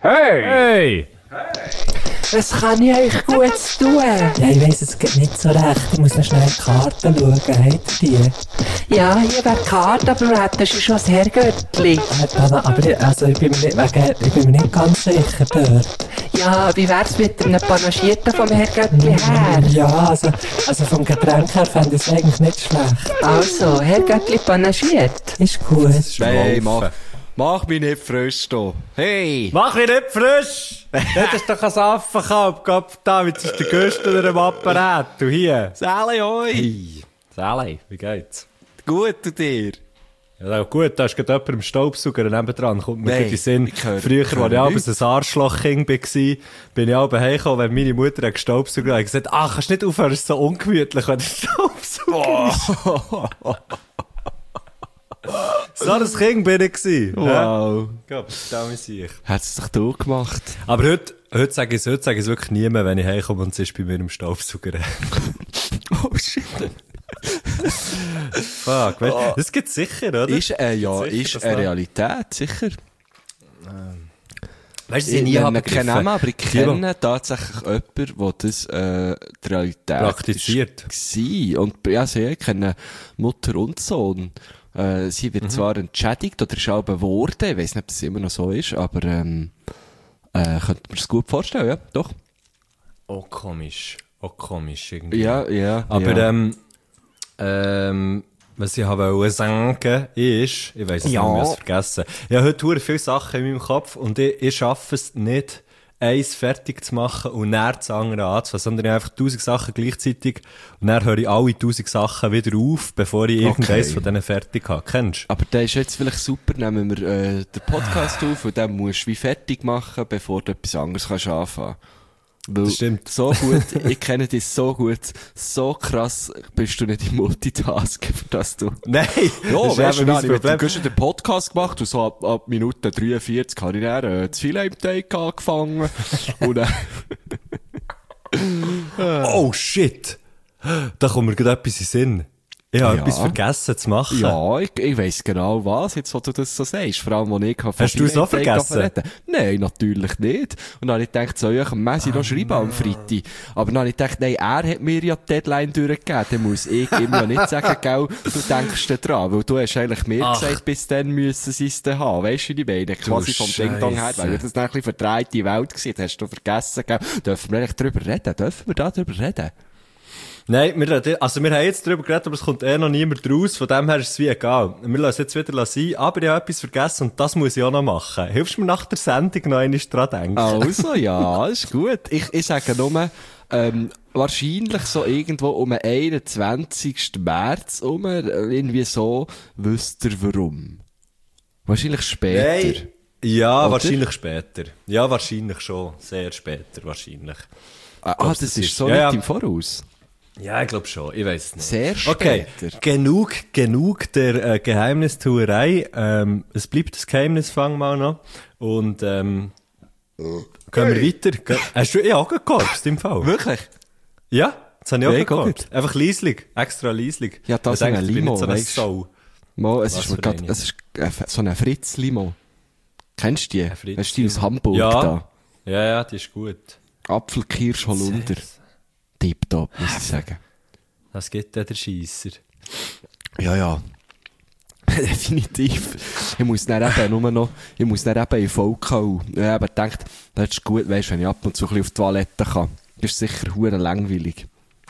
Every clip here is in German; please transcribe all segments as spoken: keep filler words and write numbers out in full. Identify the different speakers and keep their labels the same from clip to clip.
Speaker 1: Hey!
Speaker 2: Hey!
Speaker 3: Was kann ich euch gut tun?
Speaker 4: Ja, ich weiss, es geht nicht so recht. Ich muss noch schnell die Karten schauen. Habt ihr die?
Speaker 3: Ja, hier wäre die Karte, aber du hättest schon das Herrgöttli.
Speaker 4: Aber ich, also ich, bin mir nicht, wegen, ich bin mir nicht ganz sicher dort.
Speaker 3: Ja, wie wär's mit einem Panagierten vom Herrgöttli her?
Speaker 4: Ja, also, also vom Getränk her fände ich es eigentlich nicht schlecht.
Speaker 3: Also, Herrgöttli panagiert.
Speaker 4: Ist gut.
Speaker 1: Hey, mach, mach mich nicht frisch da. Hey!
Speaker 2: Mach mich nicht frisch! Das ist doch ein Affenkalb, Gott da, mit ist der Güster am Apparat. Du hier.
Speaker 1: Sally, hoi!
Speaker 2: Hey. Sally, wie geht's?
Speaker 1: Gut, du dir?
Speaker 2: Ja, gut, da ist gerade jemand im Staubsauger nebendran. Kommt mir
Speaker 1: Nein,
Speaker 2: in den Sinn.
Speaker 1: ich höre-
Speaker 2: Früher,
Speaker 1: ich
Speaker 2: als ich
Speaker 1: höre
Speaker 2: abends ein Arschlochkind war, bin ich abends heimgekommen, wenn meine Mutter einen gestaubsaugt hat, und gesagt, ach, kannst du nicht aufhören, es ist so ungemütlich, wenn der Staubsauger ist. So ein Kind bin ich gewesen.
Speaker 1: Wow.
Speaker 2: Ja, stell mich sich.
Speaker 1: Hat's doch du gemacht?
Speaker 2: Aber heute, heute sage ich es, heute sage ich es wirklich nie mehr, wenn ich heimkomme und es ist bei mir im Staubsauger.
Speaker 1: Oh shit.
Speaker 2: Fuck, weißt,
Speaker 1: Oh.
Speaker 2: das gibt's sicher, oder?
Speaker 1: Ist, äh, ja,
Speaker 2: Sicher,
Speaker 1: ist
Speaker 2: das
Speaker 1: eine
Speaker 2: noch?
Speaker 1: Realität, sicher.
Speaker 2: Weißt du,
Speaker 1: Ich
Speaker 2: sie nie
Speaker 1: nenne
Speaker 2: haben
Speaker 1: keinen Namen, aber ich kenne tatsächlich jemanden, der das, äh, die Realität
Speaker 2: Praktiziert.
Speaker 1: war. Und, ja, sie kennen Mutter und Sohn. Äh, sie wird zwar entschädigt oder ist auch geworden, ich weiss nicht, ob das immer noch so ist, aber, ähm, äh, könnte man es gut vorstellen, ja, doch.
Speaker 2: Oh, komisch. Oh, komisch irgendwie.
Speaker 1: Ja, ja.
Speaker 2: Aber,
Speaker 1: ja.
Speaker 2: ähm, ähm, was ich wollte sagen, ist, ich weiss es
Speaker 1: Ja.
Speaker 2: nicht, ich hab's vergessen. Ich habe heute viele Sachen in meinem Kopf und ich, ich schaffe es nicht, eins fertig zu machen und dann das andere anzufangen, sondern ich habe einfach tausend Sachen gleichzeitig und dann höre ich alle tausend Sachen wieder auf, bevor ich irgendeins
Speaker 1: Okay.
Speaker 2: von denen fertig habe. Kennst du?
Speaker 1: Aber der ist jetzt vielleicht super, nehmen wir äh, den Podcast auf und dann musst du wie fertig machen, bevor du etwas anderes kannst anfangen. Weil
Speaker 2: Das stimmt.
Speaker 1: So gut, ich kenne dich so gut, so krass bist du nicht im Multitasking, für das du...
Speaker 2: Nein!
Speaker 1: Ja,
Speaker 2: das
Speaker 1: weißt du,
Speaker 2: eben
Speaker 1: dann
Speaker 2: mein
Speaker 1: habe ich mit dem
Speaker 2: Problem.
Speaker 1: Guschen den Podcast gemacht und so ab, ab Minute dreiundvierzig habe ich dann äh, das Filet im Teig angefangen und dann...
Speaker 2: Oh shit! Da kommt mir gerade etwas in den Sinn. Ich habe
Speaker 1: Ja.
Speaker 2: etwas vergessen zu machen.
Speaker 1: Ja, ich, ich weiss genau was, jetzt wo du das so sagst. Vor allem, wo ich von
Speaker 2: Hast du es auch
Speaker 1: Filet Teig
Speaker 2: vergessen?
Speaker 1: reden. Nein, natürlich nicht. Und dann habe ich gedacht, soll ich am Messi noch schreiben am Freitag? Aber dann habe ich gedacht, nein, er hat mir ja die Deadline durchgegeben. Dann muss ich ihm ja nicht sagen, gell, du denkst da dran. Weil du hast eigentlich mir
Speaker 2: Ach.
Speaker 1: gesagt, bis dann müssen sie es dann haben. Weisst du, die beiden? Quasi vom
Speaker 2: Scheisse.
Speaker 1: Ding-Dong her. Weil das dann ein bisschen verdrehte Welt gewesen. Das hast du vergessen, gell. Dürfen wir eigentlich drüber reden? Dürfen wir da drüber reden?
Speaker 2: Nein, wir, reden- also wir haben jetzt drüber geredet, aber es kommt eh noch niemand raus, von dem her ist es wie egal. Wir lassen es jetzt wieder sein, aber ich habe etwas vergessen und das muss ich auch noch machen. Hilfst du mir nach der Sendung noch einmal dran denken?
Speaker 1: Also, ja, ist gut. Ich, ich sage nur, ähm, wahrscheinlich so irgendwo um den einundzwanzigsten März um, äh, irgendwie so, wüsst ihr warum. Wahrscheinlich später.
Speaker 2: Nein. Ja,
Speaker 1: Oder?
Speaker 2: wahrscheinlich später. Ja, wahrscheinlich schon. Sehr später, wahrscheinlich.
Speaker 1: Ah,
Speaker 2: glaub's,
Speaker 1: das
Speaker 2: das
Speaker 1: ist
Speaker 2: ist-
Speaker 1: so
Speaker 2: ja,
Speaker 1: nicht
Speaker 2: ja.
Speaker 1: im Voraus.
Speaker 2: Ja, ich glaube schon. Ich weiß es nicht.
Speaker 1: Sehr
Speaker 2: Okay,
Speaker 1: später.
Speaker 2: genug, genug der äh, Geheimnistuerei. Ähm, es bleibt das Geheimnis, fang mal noch. Und ähm, gehen wir weiter. Ge Hast du eh auch gekorpst im Fall?
Speaker 1: Wirklich?
Speaker 2: Ja, das habe ich auch
Speaker 1: Ja,
Speaker 2: gekorpst. Einfach leislig, extra leislig.
Speaker 1: Ja, das
Speaker 2: Ich
Speaker 1: ist
Speaker 2: denke,
Speaker 1: ein
Speaker 2: ich bin
Speaker 1: Limo,
Speaker 2: nicht so eine
Speaker 1: weisst du.
Speaker 2: Sau.
Speaker 1: Mo, es
Speaker 2: Was
Speaker 1: ist mir
Speaker 2: für
Speaker 1: grad,
Speaker 2: eine?
Speaker 1: es ist äh, so ein Fritz-Limo. Kennst du die?
Speaker 2: Fritz-Limo.
Speaker 1: Weißt du, die aus Hamburg
Speaker 2: Ja.
Speaker 1: da?
Speaker 2: Ja, ja, die ist gut.
Speaker 1: Apfel, Kirsch, Holunder. Tipptopp, muss ich sagen.
Speaker 2: Das gibt ja der Scheisser.
Speaker 1: Ja, ja. Definitiv. Ich muss dann eben nur noch, ich muss dann eben in V K. Ich habe gedacht, das ist gut, weisst, wenn ich ab und zu ein bisschen auf die Toilette kann. Das ist sicher hure langweilig.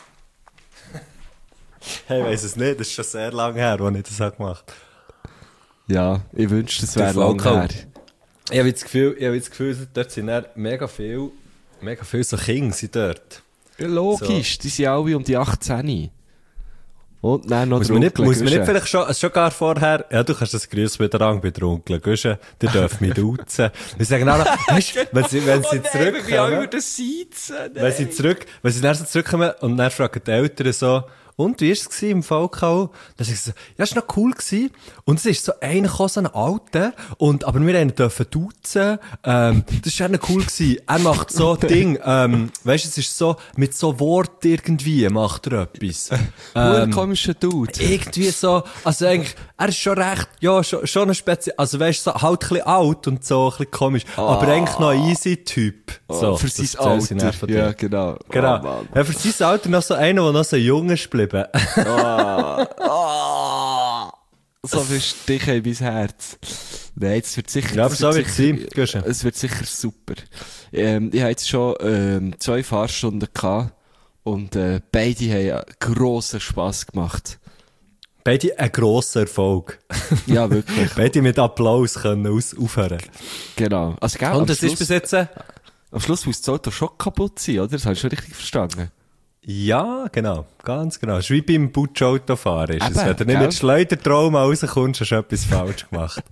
Speaker 2: Hey, ich weiss es nicht, das ist schon sehr lange her, als ich das habe gemacht.
Speaker 1: Ja, ich wünschte, das wäre
Speaker 2: Der
Speaker 1: lang
Speaker 2: V K.
Speaker 1: her.
Speaker 2: Ich habe das Gefühl, ich habe das Gefühl, dort sind dann mega viel, mega viel so Kinder sind dort.
Speaker 1: Ja, logisch, die sind alle um die achtzehn. Und dann noch
Speaker 2: Muss
Speaker 1: der
Speaker 2: man nicht,
Speaker 1: Onkel
Speaker 2: muss man nicht
Speaker 1: Guschen.
Speaker 2: vielleicht schon, schon gar vorher, ja, du kannst das Grüß wieder an bei der Onkel Guschen, die dürfen mich duzen. Wir sagen auch noch, weißt, wenn sie, wenn sie zurückkommen,
Speaker 1: das Seizen.
Speaker 2: wenn sie zurück, wenn sie dann so zurückkommen und dann fragen die Eltern so, und wie war es im V K? Dann ich so, ja, es war noch cool gewesen. Und es ist so einer gekommen, so ein Alter, und, aber wir dürfen duzen, ähm, das war auch cool gewesen. Er macht so Ding, ähm, weisst du, es ist so, mit so Wort irgendwie macht er etwas.
Speaker 1: Ein
Speaker 2: Ähm,
Speaker 1: komischer Dude.
Speaker 2: irgendwie so, also eigentlich, er ist schon recht, ja, schon, schon ein speziell, also weisst du, so, halt ein bisschen alt und so, ein bisschen komisch, aber eigentlich noch ein easy Typ. So,
Speaker 1: für
Speaker 2: das
Speaker 1: sein
Speaker 2: erzählen sie
Speaker 1: Alter.
Speaker 2: dann von dir.
Speaker 1: Ja, genau.
Speaker 2: Genau.
Speaker 1: Oh, Mann.
Speaker 2: Ja, für sein Alter noch so einer, der noch so jung ist geblieben.
Speaker 1: So viel Stich in mein Herz. Nein, es wird sicher...
Speaker 2: Ja, aber
Speaker 1: es
Speaker 2: so
Speaker 1: wird
Speaker 2: wird es
Speaker 1: sicher-
Speaker 2: sein. Gehst du?
Speaker 1: Es wird sicher super. Ähm, ich hatte jetzt schon ähm, zwei Fahrstunden gehabt und äh, beide haben grossen Spass gemacht.
Speaker 2: Beide ein grosser Erfolg.
Speaker 1: Ja, wirklich.
Speaker 2: Beide mit Applaus können aus aufhören.
Speaker 1: Genau. Also, gell,
Speaker 2: Und
Speaker 1: am
Speaker 2: das
Speaker 1: Schluss,
Speaker 2: ist bis jetzt... äh,
Speaker 1: am Schluss muss das Auto schon kaputt sein, oder? Das habe ich schon richtig verstanden.
Speaker 2: Ja, genau. Ganz genau. Es ist wie beim Putsch-Autofahren. Ist es.
Speaker 1: Eben,
Speaker 2: Wenn du nicht
Speaker 1: gell?
Speaker 2: mit Schleudertrauma rauskommst, hast du etwas falsch gemacht.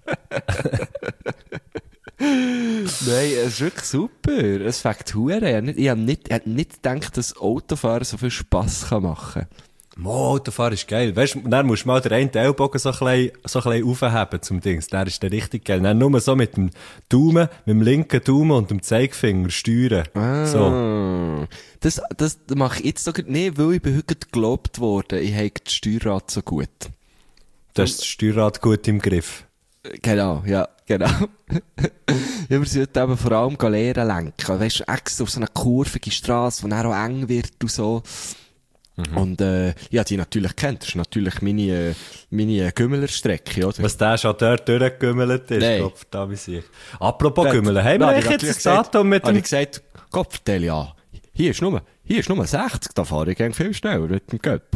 Speaker 1: Nein, es ist wirklich super. Es fängt Huren. Ich habe nicht, ich habe nicht, ich habe nicht gedacht, dass Autofahren so viel Spass kann machen kann.
Speaker 2: Mo, Autofahren ist geil. Weißt du, dann musst du mal den einen Ellbogen so ein bisschen, so ein bisschen aufheben zum Dings. Der ist dann richtig geil. Dann nur so mit dem Daumen, mit dem linken Daumen und dem Zeigefinger steuern. So.
Speaker 1: Ah. Das, das mache ich jetzt doch nicht, weil ich bin heute gelobt worden, ich habe das Steuerrad so gut.
Speaker 2: Du hast das Steuerrad gut im Griff.
Speaker 1: Genau, ja, genau. Ich muss heute eben vor allem lernen lenken. Weißt du, extra auf so eine kurvige Strasse, die dann auch eng wird und so. Mhm. Und, äh, ja, die natürlich kennt. Das ist natürlich meine, äh, meine Gümmelerstrecke, oder?
Speaker 2: Was der schon dort durchgegümmelt ist,
Speaker 1: Nein.
Speaker 2: Kopf, da wie ich. Apropos
Speaker 1: Dort-
Speaker 2: Gümmeln, haben wir
Speaker 1: Da habe
Speaker 2: eigentlich
Speaker 1: ich
Speaker 2: jetzt
Speaker 1: natürlich
Speaker 2: das Datum mit
Speaker 1: habe
Speaker 2: dem...
Speaker 1: ich gesagt, Kopfteil, ja. Hier ist nur, hier ist nur sechzig, da fahre ich gern viel schneller mit dem Göpp.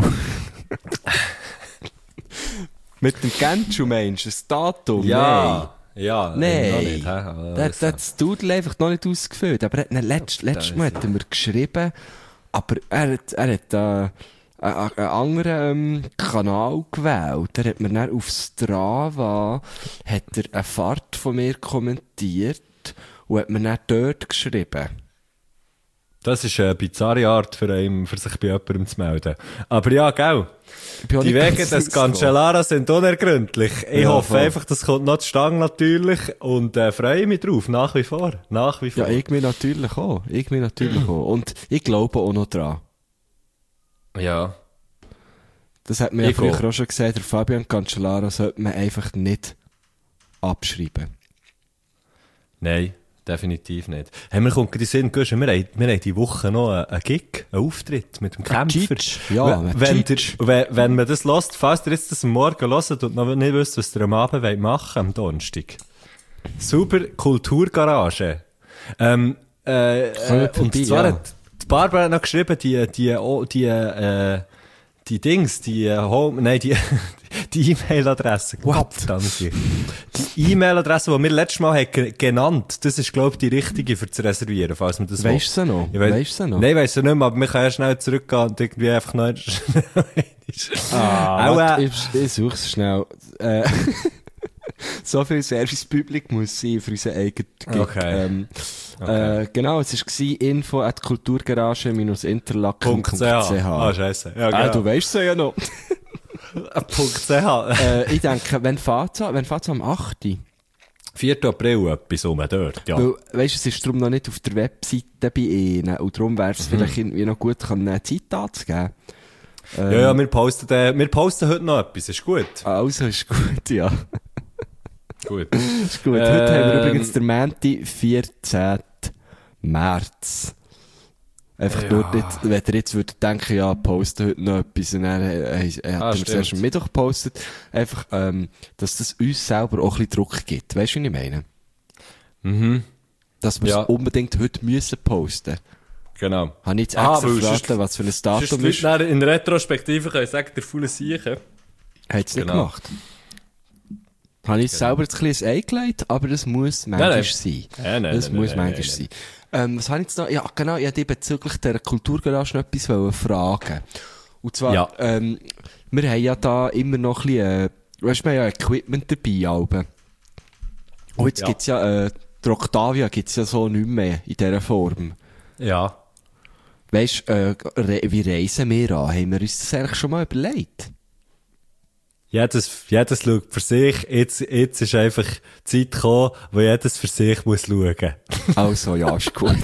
Speaker 1: Mit dem Genschu meinst du, das Datum?
Speaker 2: Ja, ja,
Speaker 1: Nein.
Speaker 2: noch nicht, hä? Also,
Speaker 1: Der hat das Dudel einfach noch nicht ausgefüllt. Aber er hat ihn letzt, letztes Mal hat er mir geschrieben, aber er hat, er hat, äh, einen, einen anderen ähm, Kanal gewählt. Er hat mir dann auf Strava, hat er eine Fahrt von mir kommentiert und hat mir dann dort geschrieben.
Speaker 2: Das ist eine bizarre Art für, einen, für sich bei jemandem zu melden. Aber ja, gell.
Speaker 1: Ich bin auch
Speaker 2: Die
Speaker 1: nicht
Speaker 2: Wege
Speaker 1: ganz
Speaker 2: des
Speaker 1: sicher.
Speaker 2: Cancellara sind unergründlich. Ich
Speaker 1: Ja,
Speaker 2: hoffe
Speaker 1: voll.
Speaker 2: einfach, das kommt noch zustande natürlich und äh, freue mich drauf, nach wie vor. Nach wie vor.
Speaker 1: Ja, ich mir natürlich auch. Ich mir natürlich auch. Und ich glaube auch noch dran.
Speaker 2: ja.
Speaker 1: Das hat mir ja
Speaker 2: Ich
Speaker 1: früher
Speaker 2: auch.
Speaker 1: auch schon gesagt, der Fabian Cancellara sollte man einfach nicht abschreiben.
Speaker 2: Nein, definitiv nicht. Hey, mir kommt gerade in den Sinn, Guschen, wir haben, wir haben die Woche noch einen, einen Gig, einen Auftritt mit dem
Speaker 1: Ein
Speaker 2: Kämpfer.
Speaker 1: Cheech, ja,
Speaker 2: wenn,
Speaker 1: ein
Speaker 2: wenn,
Speaker 1: Cheech.
Speaker 2: der, wenn, wenn man das hört, falls ihr jetzt das am Morgen hört und noch nicht wisst, was ihr am Abend wollt machen am Donnerstag. Super Kulturgarage. Ähm, äh,
Speaker 1: Kommt
Speaker 2: äh, und
Speaker 1: vorbei,
Speaker 2: zwar
Speaker 1: ja.
Speaker 2: hat die Barbara hat noch geschrieben, die, die, oh, die, äh, die Dings, die äh, Home, nein, die, die E-Mail-Adresse.
Speaker 1: What?
Speaker 2: Verdammt. Die E-Mail-Adresse, die wir letztes Mal haben ge- genannt, das ist, glaube ich, die richtige für zu reservieren, falls man das
Speaker 1: Weisst
Speaker 2: will.
Speaker 1: du noch?
Speaker 2: Ich weiss-
Speaker 1: Weisst du noch?
Speaker 2: Nein, weiss ich nicht mehr, aber wir können ja schnell zurückgehen und irgendwie einfach noch
Speaker 1: Ah,
Speaker 2: Auch,
Speaker 1: warte,
Speaker 2: äh,
Speaker 1: ich, ich such's schnell. Äh, so viel Service-Public muss sein für unseren eigenen Gig.
Speaker 2: Okay.
Speaker 1: Ähm,
Speaker 2: Okay.
Speaker 1: Äh, genau, es war info at kulturgarage-interlaken punkt c h.
Speaker 2: Ah, scheisse. Ja,
Speaker 1: Ah,
Speaker 2: genau.
Speaker 1: du weisst es ja noch.
Speaker 2: Punkt .ch.
Speaker 1: äh, ich denke, wenn fährt's an, wenn fährt's am achten?
Speaker 2: vierten April etwas rum, dort, ja.
Speaker 1: Weil, weisst, es ist darum noch nicht auf der Webseite bei ihnen. Und darum wäre es vielleicht irgendwie noch gut, eine Zeit anzugeben. Ähm,
Speaker 2: Ja, ja, wir posten, äh, wir posten heute noch etwas, ist gut.
Speaker 1: Also, ist gut, ja.
Speaker 2: Gut.
Speaker 1: Ist gut. Heute haben wir
Speaker 2: Ähm,
Speaker 1: übrigens den Montag, vierzehnten März. Einfach
Speaker 2: Ja.
Speaker 1: nur, jetzt, wenn ihr jetzt würdet denken, ja, posten heute noch etwas, und dann äh, äh, hat
Speaker 2: Ah,
Speaker 1: er es
Speaker 2: stimmt.
Speaker 1: erst am Mittwoch gepostet, einfach, ähm, dass das uns selber auch ein bisschen Druck gibt. Weißt du, was ich meine?
Speaker 2: Mhm.
Speaker 1: Dass wir es
Speaker 2: Ja.
Speaker 1: unbedingt heute müssen posten.
Speaker 2: Genau.
Speaker 1: Habe ich jetzt
Speaker 2: Ah,
Speaker 1: extra
Speaker 2: weil
Speaker 1: verraten,
Speaker 2: sonst-
Speaker 1: was für ein
Speaker 2: Sonst
Speaker 1: Datum
Speaker 2: die
Speaker 1: ist?
Speaker 2: Leute dann in Retrospektive können sagen, der faule Siechen.
Speaker 1: Hat es nicht
Speaker 2: Genau.
Speaker 1: gemacht. Habe ich selber jetzt ein bisschen ein Ei gelegt, aber das muss manchmal
Speaker 2: nein.
Speaker 1: sein.
Speaker 2: Nein, nein,
Speaker 1: das
Speaker 2: nein,
Speaker 1: muss
Speaker 2: nein,
Speaker 1: manchmal
Speaker 2: nein,
Speaker 1: sein. Ähm, was habe ich jetzt noch? Ja, genau, ich wollte dich bezüglich der Kulturgarage noch etwas wollen fragen. Und zwar,
Speaker 2: Ja.
Speaker 1: ähm, wir haben ja da immer noch ein bisschen, äh, weißt du, wir haben ja Equipment dabei, Alben. Und jetzt
Speaker 2: Ja.
Speaker 1: gibt's ja, äh, die Octavia gibt's ja so nicht mehr in dieser Form.
Speaker 2: Ja.
Speaker 1: Weisst, äh, re- wie reisen wir an? Haben wir uns das eigentlich schon mal überlegt?
Speaker 2: Jedes, jedes schaut für sich. Jetzt, jetzt ist einfach die Zeit gekommen, wo jedes für sich muss schauen.
Speaker 1: Also, ja, ist gut.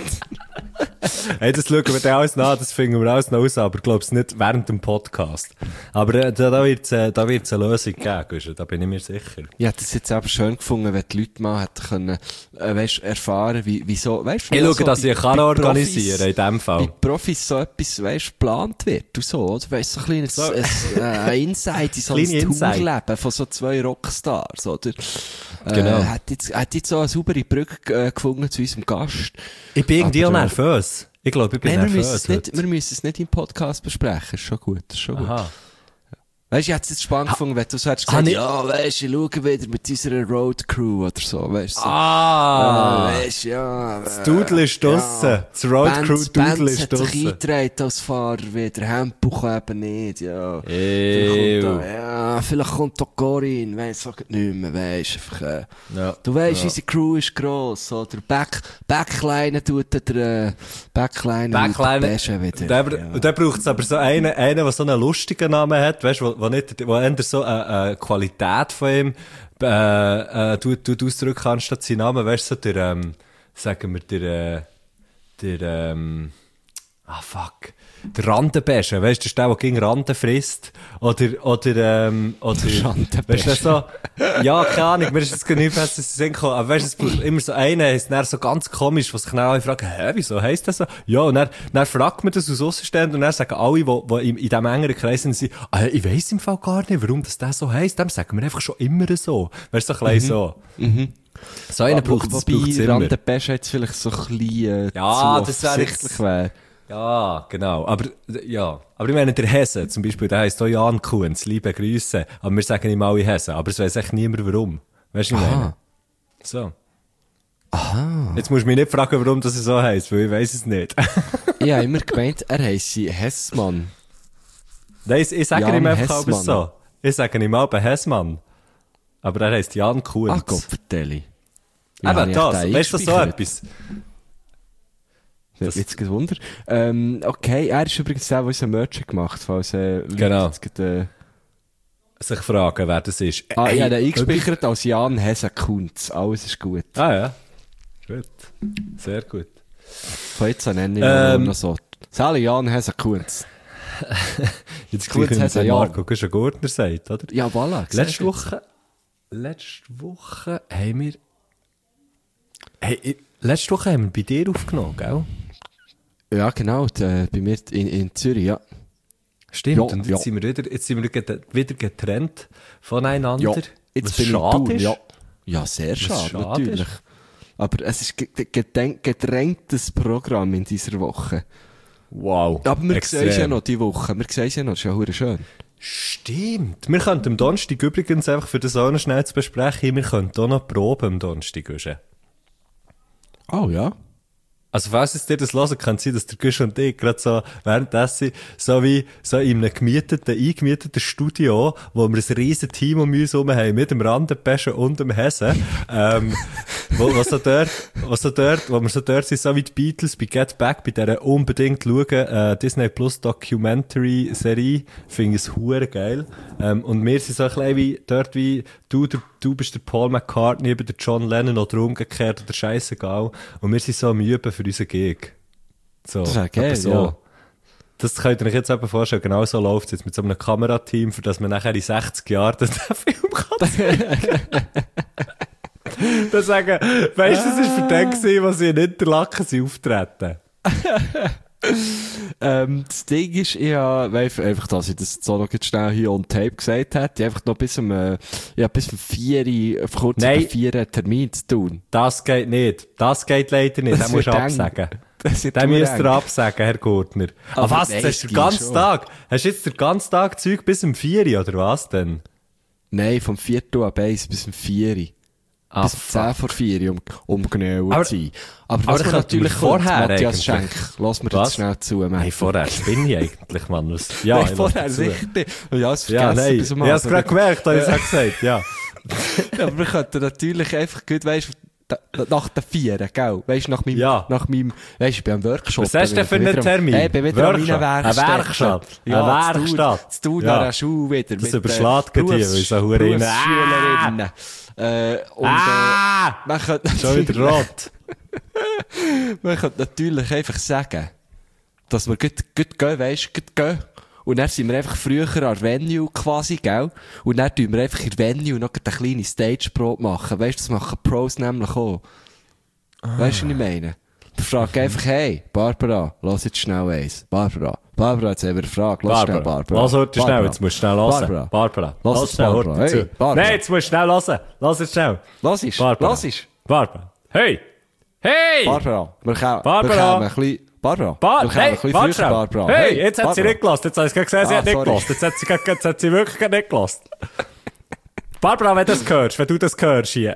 Speaker 2: Hey, das schauen wir dann alles nach, das finden wir alles noch raus, aber ich glaube es nicht während dem Podcast. Aber äh, da, da wird es äh, da wird's eine Lösung geben, Guschen, da bin ich mir sicher.
Speaker 1: Ich hätte es jetzt aber schön gefunden, wenn die Leute mal hätten können, äh, weißt, erfahren, wie, wieso, weißt,
Speaker 2: Ich
Speaker 1: wie
Speaker 2: schaue,
Speaker 1: so
Speaker 2: dass
Speaker 1: bei-
Speaker 2: ich kann
Speaker 1: bei
Speaker 2: organisieren
Speaker 1: Profis-
Speaker 2: in dem Fall.
Speaker 1: Bei Profis so etwas, weißt, geplant wird und so, oder? Weißt, so ein kleines,
Speaker 2: So.
Speaker 1: ein, äh, ein Insight in so ein
Speaker 2: Kleine Insight.
Speaker 1: Tourleben von so zwei Rockstars, oder? Äh,
Speaker 2: Genau.
Speaker 1: Hat jetzt, hat jetzt so eine saubere Brücke äh, gefunden zu unserem Gast.
Speaker 2: Ich bin irgendwie auch
Speaker 1: Aber, äh,
Speaker 2: nervös. Ich glaube, ich bin
Speaker 1: Nein, wir müssen,
Speaker 2: nervös
Speaker 1: es nicht,
Speaker 2: heute.
Speaker 1: wir müssen es nicht im Podcast besprechen, ist schon gut, ist schon gut.
Speaker 2: Aha.
Speaker 1: Weißt du, ich hätte es jetzt spannend gefunden, wenn du so hättest
Speaker 2: Ah,
Speaker 1: gesagt,
Speaker 2: nicht-
Speaker 1: ja, weißt du, ich schaue wieder mit unserer Road Crew oder so, weißt du. So.
Speaker 2: Ah!
Speaker 1: Ja, weisst, ja,
Speaker 2: Das Dudel ist draussen. Das Road Crew Dudel ist
Speaker 1: hat sich
Speaker 2: draussen.
Speaker 1: eingetragen als Fahrer wieder. Hempuch eben nicht, ja.
Speaker 2: Ew.
Speaker 1: Vielleicht kommt da, ja, vielleicht kommt da Corinne, weiss auch nicht mehr, weisst einfach, äh,
Speaker 2: Ja.
Speaker 1: du weisst,
Speaker 2: Ja.
Speaker 1: unsere Crew ist gross, oder? Back, Backline tut der, äh, Backline,
Speaker 2: Backline.
Speaker 1: der Bäsche wieder.
Speaker 2: Und dann,
Speaker 1: ja.
Speaker 2: und dann braucht es aber so einen, einen, der so einen lustigen Namen hat, weißt du, wo, wo nicht, wo eher so eine, eine Qualität von ihm, äh, äh, du, du ausdrücken kannst, statt seinen Namen, weißt du, so der, ähm, sagen wir, der, äh, der, ähm, ah, fuck. Der Randenbäsche, weißt du, das ist der, der gegen Randen frisst. Oder, oder, ähm, oder,
Speaker 1: Randenbäsche.
Speaker 2: weißt du, so, ja, keine Ahnung, mir ist jetzt gar nicht fest, dass sie kommen, aber weißt du, es braucht immer so einen, ist dann so ganz komisch, was sich dann alle fragen, hä, wieso heisst das so? Ja, und dann, dann fragt man das aus Aussenständen und dann sagen alle, die, die in, in diesem engeren Kreis sind, sie, ah, ich weiss im Fall gar nicht, warum das der so heisst, dem sagen wir einfach schon immer so. Weißt du, so ein bisschen so.
Speaker 1: Mhm.
Speaker 2: So einen braucht es
Speaker 1: Wobei
Speaker 2: immer.
Speaker 1: Rand der Bäsche jetzt vielleicht so ein bisschen, äh,
Speaker 2: Ja,
Speaker 1: zu
Speaker 2: das wäre
Speaker 1: offensichtlich
Speaker 2: jetzt-
Speaker 1: wäre.
Speaker 2: Ja, genau. Aber, ja. Aber ich meine, der Hesse, zum Beispiel, der heisst auch Jan Kunz, liebe Grüße. Aber wir sagen ihm alle Hesse. Aber es weiss echt niemand warum. Weißt du, was ich meine?
Speaker 1: Aha.
Speaker 2: So.
Speaker 1: Aha.
Speaker 2: Jetzt musst du mich nicht fragen, warum das so heisst, weil ich weiss es nicht.
Speaker 1: Ich habe immer gemeint, er heisse Hessmann.
Speaker 2: Nein, ich, ich sage
Speaker 1: Jan
Speaker 2: ihm einfach aber
Speaker 1: Hessmann.
Speaker 2: so. Ich sage ihm auch bei Hessmann. Aber er heisst Jan Kunz.
Speaker 1: Ach Gott, vertelle.
Speaker 2: Eben das. Weißt du, so etwas?
Speaker 1: Das jetzt kein Wunder. Ähm, okay, er ist übrigens der, der unseren Merch gemacht hat, falls äh, Leute
Speaker 2: Genau.
Speaker 1: jetzt gerade,
Speaker 2: Sich fragen, wer das ist.
Speaker 1: äh, ah,
Speaker 2: Ey,
Speaker 1: ich habe ihn eingespeichert als Jan Hesse Kunz. Alles ist gut.
Speaker 2: Ah ja. Gut. Sehr gut.
Speaker 1: Von jetzt an nenne ich
Speaker 2: Ähm.
Speaker 1: ihn noch so. Sali Jan Hesse Kunz.
Speaker 2: Jetzt
Speaker 1: Kunz
Speaker 2: gleich, wie
Speaker 1: heisst
Speaker 2: der
Speaker 1: Jan.
Speaker 2: Marco Guschen-Gurtner sagt, oder?
Speaker 1: Ja, voilà. siehst
Speaker 2: Letzte
Speaker 1: du
Speaker 2: Woche, letzte Woche haben wir, hey, ich- letzte Woche haben wir bei dir aufgenommen, gell?
Speaker 1: jetzt? Ja, genau. Die, bei mir in, in Zürich, ja.
Speaker 2: Stimmt.
Speaker 1: Ja,
Speaker 2: und jetzt
Speaker 1: ja.
Speaker 2: sind wir wieder, jetzt sind wir get- wieder getrennt voneinander.
Speaker 1: Ja, jetzt
Speaker 2: was
Speaker 1: bin ich
Speaker 2: schade
Speaker 1: in Thun,
Speaker 2: ist.
Speaker 1: ja. Ja, sehr schade,
Speaker 2: schade
Speaker 1: natürlich.
Speaker 2: ist.
Speaker 1: Aber es ist ge- gedenk- gedrängtes Programm in dieser Woche.
Speaker 2: Wow.
Speaker 1: Aber wir
Speaker 2: Extrem.
Speaker 1: sehen es ja noch die Woche. Wir sehen es ja noch, das ist ja verdammt schön.
Speaker 2: Stimmt. Wir könnten am Donnerstag übrigens einfach für das auch noch schnell zu besprechen, wir könnten auch noch proben am Donnerstag. Guschen.
Speaker 1: Oh ja.
Speaker 2: Also, falls es dir das hören, kann es sein, dass der Gusch und ich gerade so währenddessen so wie so in einem gemieteten, eingemieteten Studio, wo wir ein riesen Team um uns herum haben, mit dem Randenpeschen und dem Hesse, ähm, wo, wo so dort, wo so dort, wo wir so dort sind, so wie die Beatles bei Get Back, bei dieser unbedingt schauen, äh, Disney Plus Documentary Serie, finde ich es hure geil. Ähm, und wir sind so ein bisschen wie, dort wie, du, der, du bist der Paul McCartney, über der John Lennon oder umgekehrt oder scheissegal. Und wir sind so am Üben für unseren Gig. So.
Speaker 1: Das wäre geil,
Speaker 2: aber so.
Speaker 1: ja.
Speaker 2: Das könnt ihr euch jetzt eben vorstellen, genau so läuft es jetzt mit so einem Kamerateam, für das man nachher in sechzig Jahren den Film kann sehen. Dann sagen, weisst du, das war für den gewesen, was in Interlaken sind auftreten.
Speaker 1: Ähm, das Ding ist, ich habe, einfach, dass ich das so noch ganz schnell hier on tape gesagt hätte, ich habe einfach noch bis um, äh, ja, bis um vier Uhr, auf kurz
Speaker 2: Nein.
Speaker 1: über vier einen Termin zu tun.
Speaker 2: Das geht nicht. Das geht leider nicht.
Speaker 1: Das
Speaker 2: Den musst du
Speaker 1: wird eng.
Speaker 2: absagen.
Speaker 1: Das wird
Speaker 2: Den müsst
Speaker 1: eng.
Speaker 2: ihr absagen, Herr Gurtner.
Speaker 1: Aber
Speaker 2: Aber was?
Speaker 1: nein,
Speaker 2: Jetzt hast du
Speaker 1: es
Speaker 2: den
Speaker 1: geht
Speaker 2: ganzen
Speaker 1: schon.
Speaker 2: Tag? Hast du jetzt den ganzen Tag Zeug bis um vier Uhr, oder was denn?
Speaker 1: Nein, vom vier Uhr ab eins bis um vier Uhr.
Speaker 2: Ah,
Speaker 1: bis um zehn vor vier Uhr, um, um genau
Speaker 2: Aber-
Speaker 1: zu sein. Aber,
Speaker 2: aber
Speaker 1: was
Speaker 2: dann
Speaker 1: wir
Speaker 2: könnten wir
Speaker 1: natürlich
Speaker 2: vorher
Speaker 1: kommt, Matthias
Speaker 2: eigentlich.
Speaker 1: Schenk, lass mir
Speaker 2: Was?
Speaker 1: jetzt schnell zu, Mann.
Speaker 2: Hey, vorher spinne ich eigentlich, Mann. Was? Ja,
Speaker 1: Nein,
Speaker 2: ich
Speaker 1: vorher
Speaker 2: lass dir zu.
Speaker 1: sicher nicht. Ja, es
Speaker 2: Ja,
Speaker 1: vergessen
Speaker 2: nein.
Speaker 1: bis
Speaker 2: Ich
Speaker 1: um
Speaker 2: hab's
Speaker 1: Abend.
Speaker 2: gerade gemerkt, habe ich es auch gesagt, ja.
Speaker 1: Ja, aber wir könnten natürlich einfach gut, weisst, de, nach den Vieren, gell? Weisst du, nach meinem,
Speaker 2: Ja.
Speaker 1: nach meinem, weisst du, ich bin am Workshop.
Speaker 2: Was hast du denn für einen Termin?
Speaker 1: Hey, ich bin wieder
Speaker 2: Workshop?
Speaker 1: an meiner
Speaker 2: Eine
Speaker 1: Werkstatt.
Speaker 2: Werkstatt?
Speaker 1: Ja,
Speaker 2: Eine
Speaker 1: zu tun-
Speaker 2: Werkstatt?
Speaker 1: Zu tun
Speaker 2: Ja.
Speaker 1: an einer Schule wieder.
Speaker 2: Das
Speaker 1: mit, äh,
Speaker 2: überschlägt gerade die, weil so hure rein-
Speaker 1: Berufsschülerinnen. Äh, und,
Speaker 2: Ah!
Speaker 1: äh, man könnte
Speaker 2: Schon wieder rot.
Speaker 1: man könnte natürlich einfach sagen, dass wir gut, gut gehen, weisst, gut gehen. Und dann sind wir einfach früher an der Venue quasi, gell? Und dann tun wir einfach in der Venue noch eine kleine Stage-Probe machen. Weisst du, das machen Pros nämlich auch. Weisst du, was ich meine? Ich frage einfach, hey, Barbara, lass jetzt schnell eins. Barbara, Barbara, jetzt haben wir eine Frage. Lass schnell, Barbara.
Speaker 2: Lass heute schnell, jetzt musst du schnell hören.
Speaker 1: Barbara.
Speaker 2: Barbara.
Speaker 1: Lass es,
Speaker 2: schnell
Speaker 1: Barbara.
Speaker 2: heute zu.
Speaker 1: Hey, Barbara.
Speaker 2: Nein, jetzt musst du schnell hören. Lass jetzt schnell.
Speaker 1: Lass es,
Speaker 2: Barbara.
Speaker 1: lass es.
Speaker 2: Barbara. Hey! Hey!
Speaker 1: Barbara, wir kommen,
Speaker 2: Barbara.
Speaker 1: wir kommen ein bisschen, Barbara,
Speaker 2: Bar
Speaker 1: wir kommen ein
Speaker 2: hey,
Speaker 1: bisschen
Speaker 2: warte
Speaker 1: früher,
Speaker 2: schnell.
Speaker 1: Barbara.
Speaker 2: Hey, jetzt hat sie
Speaker 1: Barbara.
Speaker 2: nicht gelassen. Jetzt habe ich gerade gesehen, sie
Speaker 1: Ah,
Speaker 2: hat nicht
Speaker 1: sorry.
Speaker 2: gelassen. Jetzt hat sie, gerade- jetzt hat sie wirklich gerade nicht gelassen. Barbara, wenn du das hörst, wenn du das hörst hier.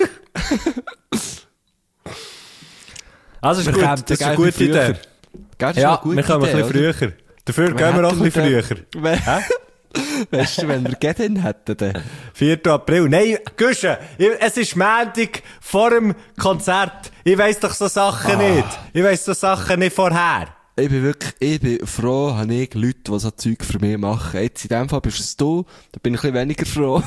Speaker 2: Also, ist
Speaker 1: Wir
Speaker 2: gut.
Speaker 1: kommen
Speaker 2: Das ist
Speaker 1: gell
Speaker 2: eine
Speaker 1: ein
Speaker 2: gute
Speaker 1: bisschen
Speaker 2: Idee.
Speaker 1: früher. Gell, das ist
Speaker 2: Ja,
Speaker 1: eine gute
Speaker 2: wir kommen ein
Speaker 1: Idee,
Speaker 2: bisschen
Speaker 1: oder?
Speaker 2: früher. Dafür
Speaker 1: Wir
Speaker 2: gehen wir auch ein
Speaker 1: hätten
Speaker 2: bisschen
Speaker 1: wir
Speaker 2: früher.
Speaker 1: den-
Speaker 2: Hä?
Speaker 1: Weißt du, wenn wir Gedin hätten, dann.
Speaker 2: vierten April. Nein, Güsche, ich- es ist Montag vor dem Konzert. Ich weiss doch so Sachen nicht. Ich weiss so Sachen nicht vorher.
Speaker 1: Ich bin wirklich, ich bin froh, habe ich Leute, die so Zeug für mich machen. Jetzt in dem Fall bist es du, da bin ich ein bisschen weniger froh.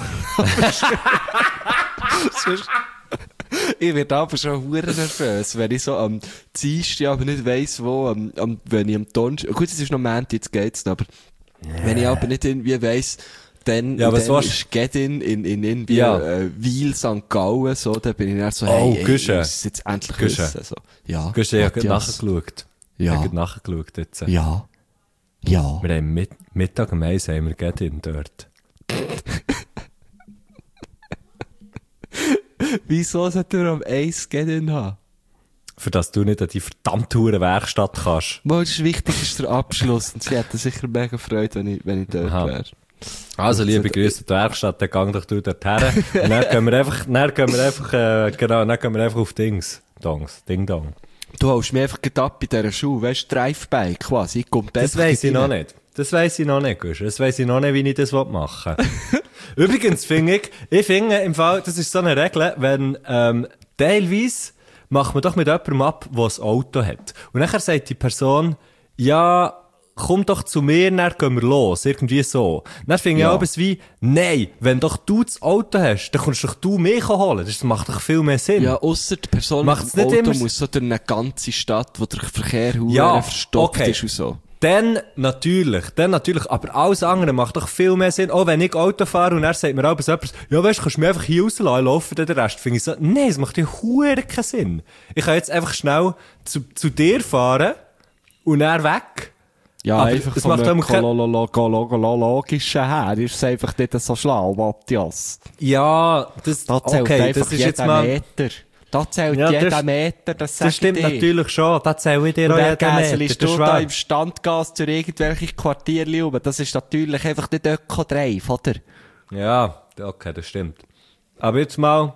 Speaker 1: Sonst- ich werde aber schon hure nervös, wenn ich so am Dienstag aber nicht weiss, wo, am, am, wenn ich am Donnerstag, gut, es ist noch Montag, jetzt geht's noch, aber wenn ich aber nicht irgendwie weiss, dann,
Speaker 2: Ja, aber
Speaker 1: dann
Speaker 2: so hast-
Speaker 1: ist Gedin in, in irgendwie,
Speaker 2: Ja.
Speaker 1: äh, Wiel, Sankt Gallen, so, da bin ich dann so,
Speaker 2: Oh,
Speaker 1: hey, ey, ich
Speaker 2: Güsche.
Speaker 1: muss es jetzt endlich
Speaker 2: Güsche.
Speaker 1: wissen, so. Ja.
Speaker 2: Güsche, ich habe gerade
Speaker 1: Matthias.
Speaker 2: nachgeschaut. Ich
Speaker 1: Ja.
Speaker 2: habe gerade nachgeschaut jetzt.
Speaker 1: Ja. Ja.
Speaker 2: Wir haben mit, Mittag um eins haben wir Gedin dort.
Speaker 1: Wieso sollte er am Eis Gedin haben?
Speaker 2: Für das du nicht an die verdammte hure Werkstatt kannst.
Speaker 1: Mal, das ist wichtig, ist der Abschluss. Und sie hätten sicher mega Freude, wenn ich, wenn ich dort
Speaker 2: Aha.
Speaker 1: wäre.
Speaker 2: Also, liebe Grüße an die Werkstatt, dann gang doch du dort her. Und dann gehen wir einfach, dann gehen wir einfach, äh, genau, dann gehen wir einfach auf Dings. Dongs, Ding Dong.
Speaker 1: Du holst mich einfach gerade ab in dieser Schule, weißt du, Drive-By quasi. Ich komme
Speaker 2: Das weiss ich noch nicht. Das weiss ich noch nicht, Gusch. Das weiss ich noch nicht, wie ich das machen will. Übrigens finde ich, ich finde im Fall, das ist so eine Regel, wenn, ähm, teilweise macht man doch mit jemandem ab, der ein Auto hat. Und nachher sagt die Person, ja, komm doch zu mir, dann gehen wir los. Irgendwie so. Dann finde ich
Speaker 1: Ja.
Speaker 2: auch etwas wie, nein, wenn doch du das Auto hast, dann kommst doch du mich holen. Das macht doch viel mehr Sinn.
Speaker 1: Ja, ausser die Person
Speaker 2: Macht's
Speaker 1: mit dem
Speaker 2: nicht
Speaker 1: Auto
Speaker 2: immer-
Speaker 1: muss so durch eine ganze Stadt, wo der Verkehr hure
Speaker 2: Ja,
Speaker 1: verstopft
Speaker 2: okay.
Speaker 1: ist und so.
Speaker 2: Dann natürlich, dann natürlich, aber alles andere macht doch viel mehr Sinn. Auch wenn ich Auto fahre und er sagt mir abends jemand, ja weisst, kannst du mich einfach hier rauslassen, ich laufe dann den Rest. Finde ich so, nein, es macht ja hure keinen Sinn. Ich kann jetzt einfach schnell zu, zu dir fahren und er weg.
Speaker 1: Ja,
Speaker 2: Aber
Speaker 1: einfach
Speaker 2: es
Speaker 1: vom
Speaker 2: macht auch kein-
Speaker 1: ökologischen her ist es einfach nicht so schlau, Matthias.
Speaker 2: Ja, das,
Speaker 1: Da zählt
Speaker 2: okay,
Speaker 1: einfach
Speaker 2: das ist
Speaker 1: jeder
Speaker 2: jetzt mal,
Speaker 1: Meter. Da zählt
Speaker 2: Ja,
Speaker 1: jeder
Speaker 2: das-
Speaker 1: Meter, das sag
Speaker 2: das stimmt
Speaker 1: ich dir.
Speaker 2: natürlich schon, das zähle ich dir
Speaker 1: Und
Speaker 2: auch
Speaker 1: der
Speaker 2: jeden
Speaker 1: Gäsel
Speaker 2: Meter,
Speaker 1: ist
Speaker 2: das
Speaker 1: du
Speaker 2: ist
Speaker 1: da
Speaker 2: wahr.
Speaker 1: im Standgas durch irgendwelche Quartiere rum. Das ist natürlich einfach nicht Öko-Drive, oder?
Speaker 2: Ja, okay, das stimmt. Aber jetzt mal,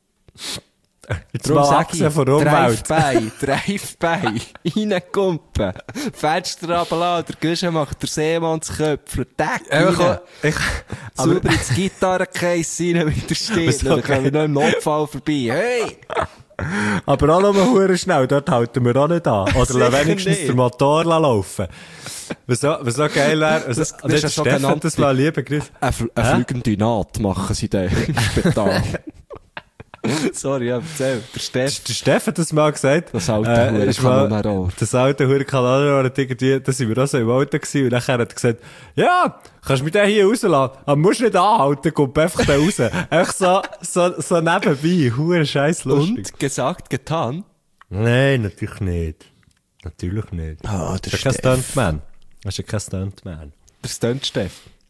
Speaker 2: jetzt
Speaker 1: Darum
Speaker 2: mal
Speaker 1: sag
Speaker 2: abgesehen
Speaker 1: ich,
Speaker 2: von der Umwelt.
Speaker 1: Drive-by, Drive-by, reinkumpen, Fenster runterlassen, der Güsche macht der Seemannsköpfer, Deck
Speaker 2: Einfach,
Speaker 1: rein,
Speaker 2: ich, aber,
Speaker 1: sauber ins Gitarrencase rein, wieder stehen,
Speaker 2: Was
Speaker 1: dann
Speaker 2: okay.
Speaker 1: kommen wir noch im Notfall vorbei. Hey!
Speaker 2: aber auch noch mal hure schnell, dort halten wir auch nicht an. Oder
Speaker 1: Sicher
Speaker 2: lassen wenigstens
Speaker 1: nicht.
Speaker 2: den Motor laufen. Was so, was so geil wäre, also,
Speaker 1: Das-
Speaker 2: das,
Speaker 1: das ist
Speaker 2: das
Speaker 1: ja
Speaker 2: Stefan,
Speaker 1: sogenannte-
Speaker 2: das war lieber Grüß.
Speaker 1: Eine, fl eine
Speaker 2: Hä?
Speaker 1: fliegende Naht machen sie da im Spital. Sorry, ja, erzähl. Der Steff.
Speaker 2: Der Stefan hat das mal gesagt.
Speaker 1: Das alte
Speaker 2: äh,
Speaker 1: Hure
Speaker 2: ist mal-
Speaker 1: Kanonenrohr.
Speaker 2: Das alte Hure Kanonenrohr hat irgendwie, da sind wir auch so im Auto gewesen und nachher hat er gesagt, ja, kannst du mich den hier rauslassen, aber musst nicht anhalten, kommt einfach da raus. Einfach so, so, so nebenbei, hure scheiß lustig.
Speaker 1: Und gesagt, getan.
Speaker 2: Nein, natürlich nicht. Natürlich nicht.
Speaker 1: Ah,
Speaker 2: Das
Speaker 1: der
Speaker 2: ist ja kein
Speaker 1: Steff.
Speaker 2: Stuntman. Das ist ja kein Stuntman.
Speaker 1: Der Stunt Steff.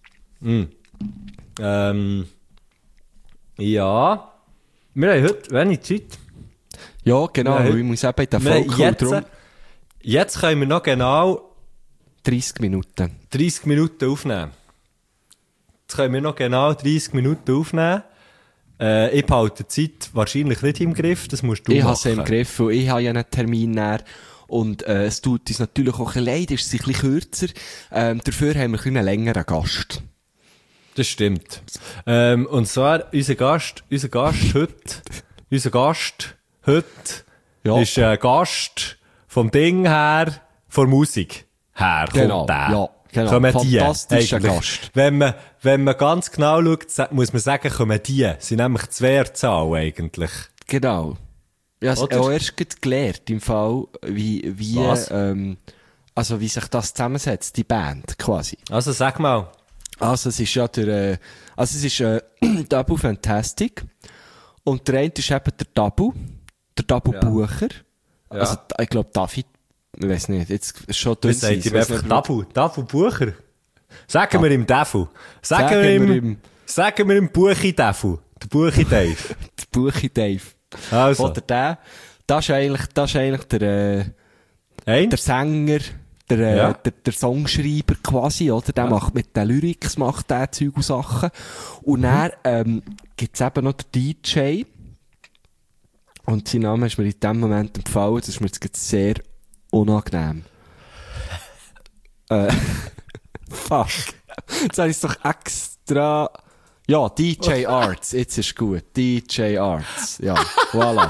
Speaker 2: Ähm, ja. Wir haben heute wenig Zeit.
Speaker 1: Ja, genau,
Speaker 2: Ja,
Speaker 1: weil ich muss eben in der
Speaker 2: Wir haben
Speaker 1: Folge kommen,
Speaker 2: jetzt,
Speaker 1: darum
Speaker 2: jetzt können wir noch genau
Speaker 1: dreissig Minuten.
Speaker 2: dreissig Minuten aufnehmen. Jetzt können wir noch genau dreissig Minuten aufnehmen. Äh, ich behalte die Zeit wahrscheinlich nicht im Griff, das musst du
Speaker 1: Ich
Speaker 2: machen.
Speaker 1: habe sie im Griff, weil ich habe ja einen Termin näher. Und äh, es tut uns natürlich auch ein bisschen leid, es ist ein bisschen kürzer. Ähm, dafür haben wir ein bisschen einen längeren Gast.
Speaker 2: Das stimmt. Ähm, und zwar, unser Gast, unser Gast heute, unser Gast heute
Speaker 1: Ja.
Speaker 2: ist ein Gast vom Ding her, von Musik her.
Speaker 1: Genau,
Speaker 2: kommt der.
Speaker 1: ja, genau.
Speaker 2: Kommen die
Speaker 1: Fantastischer
Speaker 2: eigentlich.
Speaker 1: Gast.
Speaker 2: Wenn man, wenn man ganz genau schaut, sa- muss man sagen, kommen die. Sind nämlich Zweierzahl eigentlich.
Speaker 1: Genau. Ich habe
Speaker 2: Oder?
Speaker 1: auch erst gerade gelernt, im Fall, wie, wie,
Speaker 2: Was?
Speaker 1: ähm, also wie sich das zusammensetzt, die Band, quasi.
Speaker 2: Also sag mal.
Speaker 1: Also es ist ja der, äh, also es ist, äh, Dabu Fantastic. Und der eine ist eben der Dabu. Der Dabu
Speaker 2: Ja.
Speaker 1: Bucher.
Speaker 2: Ja.
Speaker 1: Also, ich glaube, David, ich weiß nicht, jetzt ist schon
Speaker 2: Wir
Speaker 1: dünn.
Speaker 2: sagen ihm einfach Dafu. Dafu Bucher. Sagen wir ihm Dafu. Sagen,
Speaker 1: Sagen
Speaker 2: wir ihm,
Speaker 1: wir ihm-
Speaker 2: sagen wir ihm Buchi Dafu. Der Buchi Dave.
Speaker 1: Der Buchi Dave.
Speaker 2: Also.
Speaker 1: Oder der, das ist eigentlich, das ist eigentlich der, äh,
Speaker 2: Ein?
Speaker 1: der Sänger, der, äh,
Speaker 2: Ja.
Speaker 1: der, der Songschreiber quasi, oder? Der macht mit den Lyrics, macht der Zeug und Sachen. Und dann, ähm, gibt's eben noch den D J. Und sein Name ist mir in dem Moment empfohlen, das ist mir jetzt sehr unangenehm. äh, fuck. Jetzt habe ich es doch extra, ja, D J Arts, jetzt ist gut. D J Arts, ja, voilà.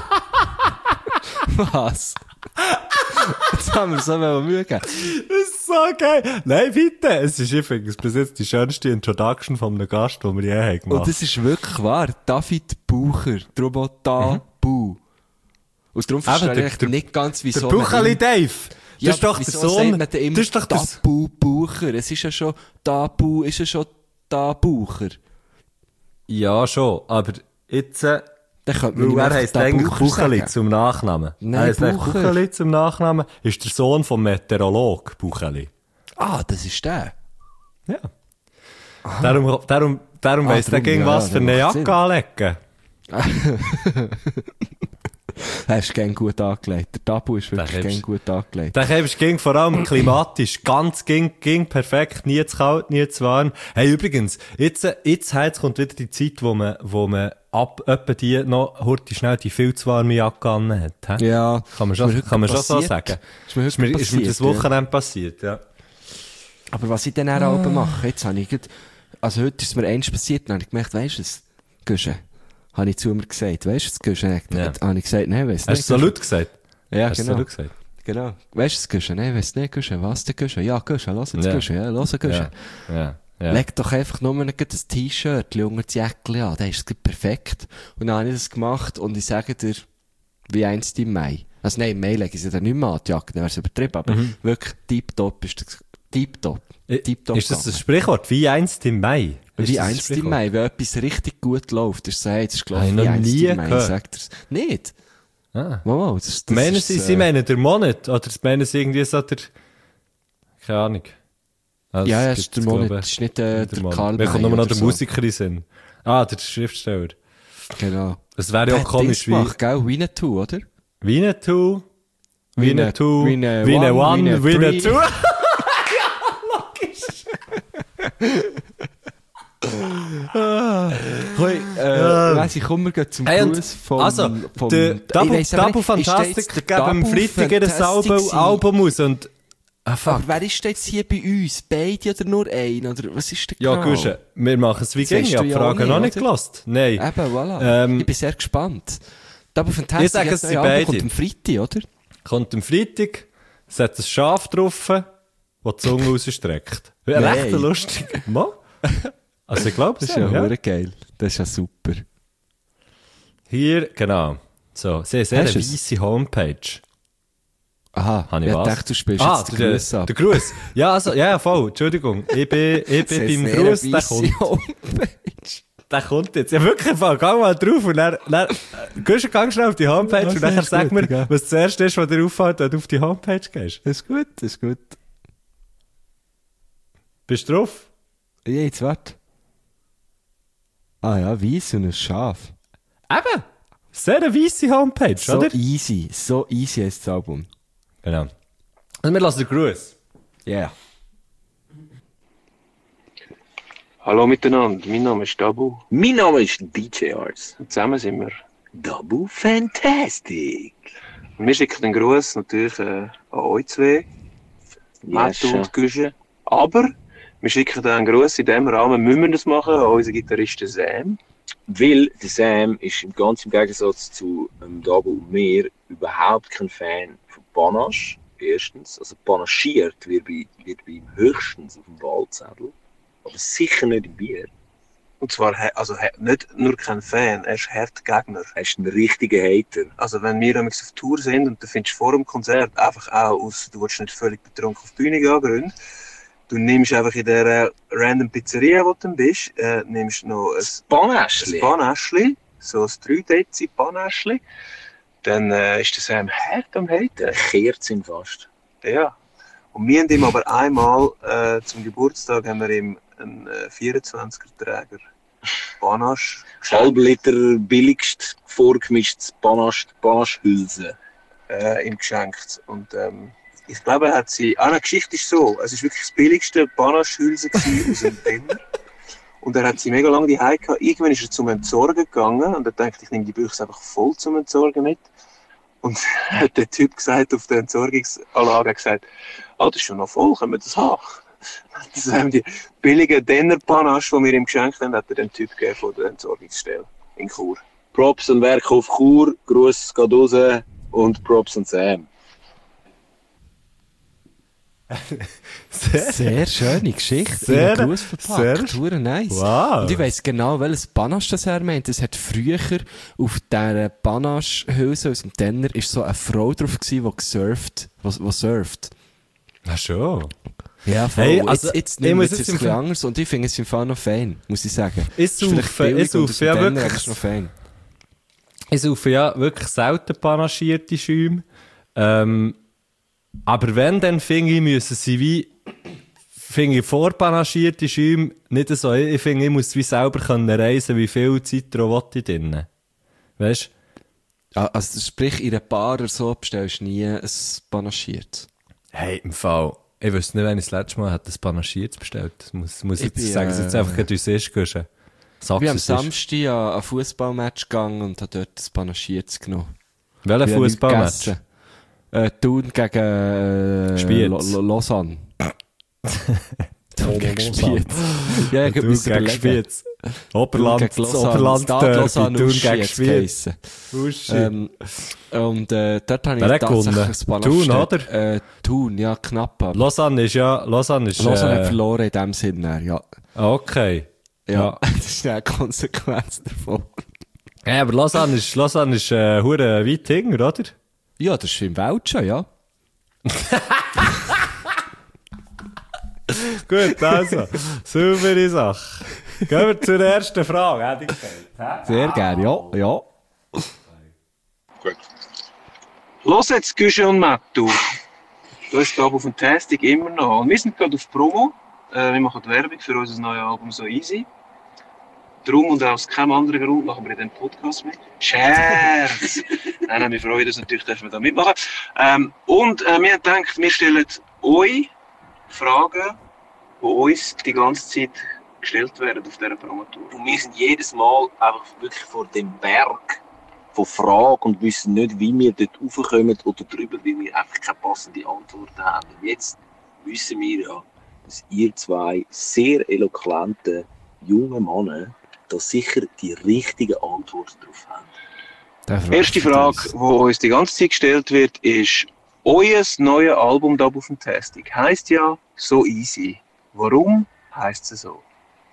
Speaker 1: Was? Jetzt haben wir so Mühe gegeben.
Speaker 2: Das ist so geil. Nein, bitte. Es ist übrigens bis jetzt die schönste Introduction von einem Gast, den wir je haben gemacht.
Speaker 1: Und das ist wirklich wahr. David Bucher. Darum auch Tabu. Und darum verstehe
Speaker 2: der-
Speaker 1: ich
Speaker 2: der-
Speaker 1: nicht ganz,
Speaker 2: der
Speaker 1: wieso man
Speaker 2: Bucheli
Speaker 1: ihn-
Speaker 2: Dave. Das
Speaker 1: Ja,
Speaker 2: ist doch der
Speaker 1: wieso
Speaker 2: Sohn.
Speaker 1: sagt man denn immer
Speaker 2: Das ist doch der S-
Speaker 1: Tabu Bucher. Es ist ja schon Tabu, ist ja schon Tabucher.
Speaker 2: Ja, schon. Aber jetzt, äh,
Speaker 1: Dann könnte man
Speaker 2: weil
Speaker 1: ihm
Speaker 2: er
Speaker 1: einfach
Speaker 2: heisst eigentlich
Speaker 1: Tabucher
Speaker 2: Bucheli
Speaker 1: sagen.
Speaker 2: zum Nachnamen.
Speaker 1: Nein,
Speaker 2: er heisst eigentlich
Speaker 1: Bucher.
Speaker 2: Bucheli zum Nachnamen. Ist der Sohn vom Meteorolog Bucheli.
Speaker 1: Ah, das ist der.
Speaker 2: Ja. Darum, darum, darum
Speaker 1: Ah,
Speaker 2: weiss der
Speaker 1: darum,
Speaker 2: gegen
Speaker 1: ja,
Speaker 2: was
Speaker 1: ja,
Speaker 2: für eine
Speaker 1: das macht
Speaker 2: Jacke anlegen.
Speaker 1: Er ist gern gut angelegt. Der Tabu ist wirklich
Speaker 2: Der
Speaker 1: gern
Speaker 2: ist-
Speaker 1: gut angelegt.
Speaker 2: Der Kebs ging vor allem klimatisch. Ganz ging, ging perfekt. Nie zu kalt, nie zu warm. Hey, übrigens, jetzt, jetzt, jetzt kommt wieder die Zeit, wo man, wo man ab, etwa die noch, hurti schnell die viel zu warme Jacke an hat. Hä?
Speaker 1: Ja.
Speaker 2: Kann man
Speaker 1: Ist
Speaker 2: schon,
Speaker 1: mir heute
Speaker 2: kann man schon so
Speaker 1: passiert.
Speaker 2: sagen.
Speaker 1: Ist mir heute
Speaker 2: Ist mir, ist mir das
Speaker 1: passiert, ja.
Speaker 2: Wochenende passiert, ja.
Speaker 1: Aber was ich dann auch ah. mache, jetzt habe ich grad, also heute ist mir eins passiert, dann habe ich gemerkt, weisst du es, Güsche, habe ich zu mir gesagt, weisst du es, Güsche, dann
Speaker 2: Ja.
Speaker 1: habe ich gesagt, nein, weiss
Speaker 2: Hast
Speaker 1: nicht.
Speaker 2: du so laut gesagt?
Speaker 1: Ja,
Speaker 2: Hast du so
Speaker 1: genau.
Speaker 2: laut gesagt?
Speaker 1: Genau. Weisst du es, Güsche, nein, weiss nicht, Güsche, was denn, Güsche? Ja, Güsche, lass jetzt,
Speaker 2: Ja.
Speaker 1: Güsche, ja, lass Güsche.
Speaker 2: Ja. Ja. Ja.
Speaker 1: Leg doch einfach nur ein T-Shirt unter das Jäckchen an, dann ist es grad perfekt. Und dann habe ich das gemacht und ich sage dir, wie einst im Mai. Also nein, im Mai lege ich sie dann nicht mehr an, die Jacke, dann wäre es übertrieben, aber wirklich tiptop ist das, tiptop. Tiptop
Speaker 2: Ist das
Speaker 1: gegangen.
Speaker 2: ein Sprichwort? Wie einst im Mai? Ist
Speaker 1: Wie
Speaker 2: das ein
Speaker 1: einst im
Speaker 2: Sprichwort?
Speaker 1: Mai, wenn etwas richtig gut läuft, ist so, hey, das ist
Speaker 2: Habe ich
Speaker 1: gelaufen
Speaker 2: noch
Speaker 1: wie einst
Speaker 2: nie
Speaker 1: im Mai,
Speaker 2: gehört.
Speaker 1: sagt er's. Nicht?
Speaker 2: Ah.
Speaker 1: Wow, das, das
Speaker 2: Meinen
Speaker 1: ist,
Speaker 2: Sie,
Speaker 1: äh,
Speaker 2: Sie meinen der Monat? Oder meinen Sie irgendwie so der, keine Ahnung. Also,
Speaker 1: Ja, ja,
Speaker 2: es
Speaker 1: es ist der
Speaker 2: gibt,
Speaker 1: Monat,
Speaker 2: glaube
Speaker 1: das ist nicht äh, der
Speaker 2: Monat.
Speaker 1: Karl
Speaker 2: Wir kommen
Speaker 1: May
Speaker 2: nur noch
Speaker 1: oder
Speaker 2: der
Speaker 1: so.
Speaker 2: Musiker in Sinn. Ah, der Schriftsteller.
Speaker 1: Genau.
Speaker 2: Es wäre ja
Speaker 1: Der
Speaker 2: auch
Speaker 1: hat
Speaker 2: komisch
Speaker 1: Dings
Speaker 2: wie
Speaker 1: gemacht, gell? Winnetou, oder?
Speaker 2: Winnetou, Winnetou,
Speaker 1: Winne
Speaker 2: Winne
Speaker 1: One,
Speaker 2: One,
Speaker 1: Winne
Speaker 2: Winnetou.
Speaker 1: Hey, äh, weiss ich, komm, wir gehen zum
Speaker 2: Hey, und-
Speaker 1: Gruß vom,
Speaker 2: Also,
Speaker 1: vom,
Speaker 2: der
Speaker 1: ich
Speaker 2: Double,
Speaker 1: weiss aber
Speaker 2: Double
Speaker 1: nicht, ist der
Speaker 2: Fantastic
Speaker 1: jetzt der
Speaker 2: geben am
Speaker 1: Double
Speaker 2: Freitag ihr
Speaker 1: Fantastic
Speaker 2: Album,
Speaker 1: gewesen?
Speaker 2: Album aus und, ah, fuck.
Speaker 1: Aber wer ist denn jetzt hier bei uns? Beide oder nur ein? Oder was ist der
Speaker 2: Ja,
Speaker 1: genau?
Speaker 2: Guschen, wir machen es wie
Speaker 1: Das
Speaker 2: ging.
Speaker 1: weisst
Speaker 2: Ich
Speaker 1: du
Speaker 2: habe die
Speaker 1: ja
Speaker 2: Frage
Speaker 1: auch
Speaker 2: noch
Speaker 1: nicht,
Speaker 2: nicht
Speaker 1: oder?
Speaker 2: gelost. Nein.
Speaker 1: Eben, voilà.
Speaker 2: Ähm,
Speaker 1: ich bin sehr gespannt. Double Fantastic
Speaker 2: Ich sage,
Speaker 1: jetzt
Speaker 2: es
Speaker 1: neue
Speaker 2: sind
Speaker 1: Album
Speaker 2: beide.
Speaker 1: kommt am Freitag, oder?
Speaker 2: Kommt am Freitag, es hat ein Schaf drauf, das die Zunge rausstreckt. Wäre
Speaker 1: Nein.
Speaker 2: recht lustig. Mal. Also ich glaube,
Speaker 1: Das
Speaker 2: es
Speaker 1: ist ja,
Speaker 2: ja.
Speaker 1: ja. geil. Das ist ja super.
Speaker 2: Hier, genau. So, sie haben sehr eine
Speaker 1: Hast du es?
Speaker 2: weisse Homepage.
Speaker 1: Aha,
Speaker 2: Habe ich
Speaker 1: ich
Speaker 2: was?
Speaker 1: dachte, du spielst
Speaker 2: ah,
Speaker 1: jetzt den
Speaker 2: der,
Speaker 1: Gruß ab.
Speaker 2: der Gruß. Ja, also, ja, ja, voll. Entschuldigung. Ich bin, ich bin beim Gruß, der kommt.
Speaker 1: Homepage.
Speaker 2: Der kommt jetzt. Ja, wirklich, voll. Geh mal drauf und dann, dann, gehst du ganz schnell auf die Homepage
Speaker 1: Ja,
Speaker 2: und dann
Speaker 1: sehr
Speaker 2: sag
Speaker 1: gut,
Speaker 2: mir,
Speaker 1: ja.
Speaker 2: was das erste ist, was dir auffällt, wenn du auf die Homepage gehst.
Speaker 1: Das ist gut, das ist gut.
Speaker 2: Bist du drauf?
Speaker 1: Ja, jetzt warte. Ah ja, weiss und ein Schaf.
Speaker 2: Eben. Sehr eine weisse Homepage,
Speaker 1: So
Speaker 2: oder?
Speaker 1: easy, so easy ist das Album.
Speaker 2: Genau. Also wir lassen den Gruß.
Speaker 1: Ja. Yeah.
Speaker 5: Hallo miteinander, mein Name ist Dabu.
Speaker 6: Mein Name ist D J Arts.
Speaker 5: Und zusammen sind wir.
Speaker 6: Double Fantastic.
Speaker 5: Und wir schicken den Gruß natürlich äh, an euch zwei, Matto und Güsche. Aber wir schicken den Gruß in diesem Rahmen, müssen wir das machen, an unseren Gitarristen Sam.
Speaker 6: Weil der Sam ist im ganz im Gegensatz zu ähm, Dabo und mir überhaupt kein Fan von Panache. Erstens, also panaschiert wird bei, wird bei ihm höchstens auf dem Wahlzettel, aber sicher nicht im Bier.
Speaker 5: Und zwar, he- also he- nicht nur kein Fan, er ist Härtgegner.
Speaker 6: Er ist ein richtiger Hater.
Speaker 5: Also wenn wir damals auf Tour sind und du findest vor dem Konzert einfach auch aus, du willst nicht völlig betrunken auf die Bühne gehen, Grund. Du nimmst einfach in der random Pizzeria, wo du dann bist, äh, nimmst noch ein
Speaker 6: Panache.
Speaker 5: ein Panäschli, so ein drei Dezi Panäschli. Dann äh, ist der Sam hart am Haten.
Speaker 6: Der kehrt ihn fast.
Speaker 5: Ja. Und wir haben ihm aber einmal äh, zum Geburtstag haben wir ihm einen äh, vierundzwanziger-Träger Panache
Speaker 6: Halb Liter billigst vorgemischtes Panache, Panache-Hülse.
Speaker 5: äh, ihm geschenkt. Und ähm, ich glaube, er hat sie. Ah, eine Geschichte ist so: Es war wirklich das billigste Panache-Hülse aus dem Dinner. Und er hat sie mega lange daheim gehabt. Irgendwann ist er zum Entsorgen gegangen und er dachte, ich nehme die Büchse einfach voll zum Entsorgen mit. Und hat der Typ gesagt, auf der Entsorgungsanlage gesagt, ah, das ist schon noch voll, können wir das haben? Das haben die billigen Denner-Panache, die wir ihm geschenkt haben, hat er dem Typ gegeben von der Entsorgungsstelle in Chur.
Speaker 6: Props an Werk auf Chur, Gruß geht raus und Props an Sam.
Speaker 2: Sehr,
Speaker 1: Sehr schöne Geschichte.
Speaker 2: Sehr-
Speaker 1: in einen Gruß verpackt.
Speaker 2: sehr-
Speaker 1: Hure nice.
Speaker 2: Wow.
Speaker 1: Und ich weiss genau, welches Panache das er meint. Es hat früher auf dieser Panache-Hülse aus dem Tenner ist so eine Frau drauf gewesen, die gesurft, die, die surft.
Speaker 2: Ach schon.
Speaker 1: Ja, voll.
Speaker 2: Hey,
Speaker 1: Jetzt,
Speaker 2: also,
Speaker 1: jetzt
Speaker 2: ich
Speaker 1: nicht mehr,
Speaker 2: muss
Speaker 1: jetzt
Speaker 2: jetzt
Speaker 1: ist es ein
Speaker 2: im
Speaker 1: bisschen
Speaker 2: Fall-
Speaker 1: anders und ich finde es im Fall noch fein, muss ich sagen.
Speaker 2: Ich
Speaker 1: Es ist vielleicht
Speaker 2: saufe,
Speaker 1: billig
Speaker 2: ich
Speaker 1: und aus
Speaker 2: saufe
Speaker 1: dem
Speaker 2: ja
Speaker 1: Tenner,
Speaker 2: wirklich-
Speaker 1: aber es ist noch fein.
Speaker 2: Ich saufe ja wirklich selten panaschierte Schäume. Ähm, aber wenn, dann finde ich, müssen sie wie, finde ich vorpanaschierte Schäume nicht so, ich finde, ich muss wie selber können reisen, wie viel Zitro will ich drin. Weißt du?
Speaker 1: Ah, also sprich, in einer Bar oder so bestellst du nie ein Panaschiert.
Speaker 2: Hey, im Fall, ich wüsste nicht, wenn ich das letzte Mal ein Panaschiert bestellt. Das muss, muss ich
Speaker 1: Ich
Speaker 2: jetzt
Speaker 1: bin,
Speaker 2: sagen, es
Speaker 1: äh,
Speaker 2: jetzt einfach gerade uns ist gegangen.
Speaker 1: Ich bin am Samstag an ein Fußballmatch gegangen und habe dort ein Panaschiert genommen.
Speaker 2: Welcher
Speaker 1: Ich habe nichts
Speaker 2: Fußballmatch?
Speaker 1: gegessen. Äh, Thun gegen äh,
Speaker 2: Spiez.
Speaker 1: Lo- Lo- Lausanne. Thun gegen
Speaker 2: Lausanne.
Speaker 1: Spiez. Ja, ich
Speaker 2: Du
Speaker 1: habe mir
Speaker 2: gegen
Speaker 1: überlegen.
Speaker 2: Spiez. Oberland,
Speaker 1: Thun gegen Lausanne.
Speaker 2: Oberland,
Speaker 1: Stade
Speaker 2: Derby,
Speaker 1: Lausanne,
Speaker 2: Thun
Speaker 1: Uschi
Speaker 2: gegen
Speaker 1: hat's
Speaker 2: Spiez.
Speaker 1: geheissen.
Speaker 2: Uschi.
Speaker 1: Ähm, und äh, dort habe
Speaker 2: Wer
Speaker 1: ich
Speaker 2: hat gewonnen?
Speaker 1: tatsächlich ein
Speaker 2: Thun,
Speaker 1: Panaschiert.
Speaker 2: oder?
Speaker 1: Äh, Thun, ja, knapp. aber
Speaker 2: Lausanne ist ja, Lausanne ist,
Speaker 1: Lausanne hat
Speaker 2: äh,
Speaker 1: verloren in dem Sinne, ja.
Speaker 2: okay.
Speaker 1: Ja,
Speaker 2: Ja.
Speaker 1: das ist eine Konsequenz davon.
Speaker 2: Ja, aber Lausanne ist, Lausanne ist, äh, hure weit hinten, oder?
Speaker 1: Ja, das ist im Welt schon, ja.
Speaker 2: Gut, also, saubere Sache. Gehen wir zur ersten Frage, hätte ich gesagt.
Speaker 1: Sehr gerne, ja, ja.
Speaker 5: Los jetzt, Güsche und Mattu. Du bist da auf dem Tasting immer noch. Und wir sind gerade auf Promo. Äh, wir machen die Werbung für unser neues Album «So Easy». Darum und aus keinem anderen Grund machen wir in diesem Podcast mit. Scherz! Nein, nein, wir freuen uns natürlich, dürfen wir da mitmachen. Ähm, und äh, wir haben gedacht, wir stellen euch Fragen, die uns die ganze Zeit gestellt werden auf dieser Promotour.
Speaker 6: Und wir sind jedes Mal einfach wirklich vor dem Berg von Fragen und wissen nicht, wie wir dort raufkommen oder drüber, weil wir einfach keine passende Antwort haben. Und jetzt wissen wir ja, dass ihr zwei sehr eloquente junge Männer da sicher die richtige Antwort drauf haben.
Speaker 5: Die erste Frage, die uns die ganze Zeit gestellt wird, ist: Euer neues Album da auf dem Tasting heisst ja «So Easy». Warum heisst es so?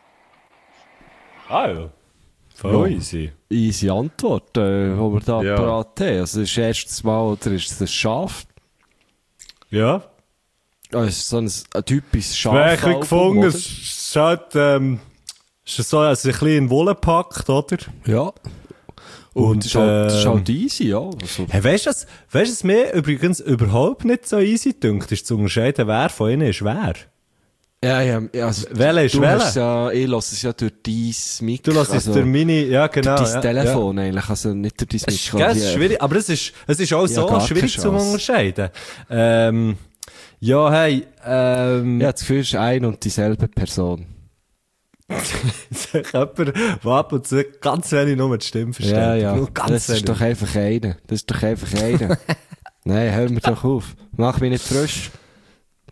Speaker 2: Ah ja. Voll easy.
Speaker 1: Easy Antwort, äh, die wir da
Speaker 2: Ja.
Speaker 1: parat haben. Also, das ist das erste Mal, oder ist es ein Schaf?
Speaker 2: Ja.
Speaker 1: Ah, es ist so ein, ein typisches Schaf.
Speaker 2: Wer ich gefunden, es ist halt, ähm, es ist so also ein bisschen in Wolle gepackt, oder?
Speaker 1: Ja. Und,
Speaker 2: Und,
Speaker 1: es ist halt, es ist
Speaker 2: ähm,
Speaker 1: halt easy, ja. Also,
Speaker 2: Hey, weißt du, was, weißt du, was mir übrigens überhaupt nicht so easy dünkt, ist zu unterscheiden, wer von ihnen ist wer?
Speaker 1: ja, ja, ja, also,
Speaker 2: Welcher ist
Speaker 1: du
Speaker 2: welcher?
Speaker 1: hast ja, ich lasse es ja durch dein Mikro.
Speaker 2: Du lässt es
Speaker 1: also,
Speaker 2: durch meine, ja genau.
Speaker 1: durch dein
Speaker 2: ja,
Speaker 1: Telefon eigentlich, also nicht durch dein
Speaker 2: Ja. Es ist,
Speaker 1: Mikro.
Speaker 2: gell, es ist
Speaker 1: Ja.
Speaker 2: schwierig, aber es ist, es ist auch
Speaker 1: Ja,
Speaker 2: so
Speaker 1: gar
Speaker 2: schwierig
Speaker 1: keine
Speaker 2: zu
Speaker 1: Chance.
Speaker 2: unterscheiden. Ähm, ja, hey, ähm,
Speaker 1: Ich habe das Gefühl, es ist eine und dieselbe Person.
Speaker 2: jemand, der ab und zu ganz wenig nur die Stimme versteht.
Speaker 1: Ja, ja.
Speaker 2: Nur ganz
Speaker 1: Das
Speaker 2: wenig.
Speaker 1: ist doch einfach einer. Das ist doch einfach einer. Nein, hör mir doch auf. Mach mich nicht frisch.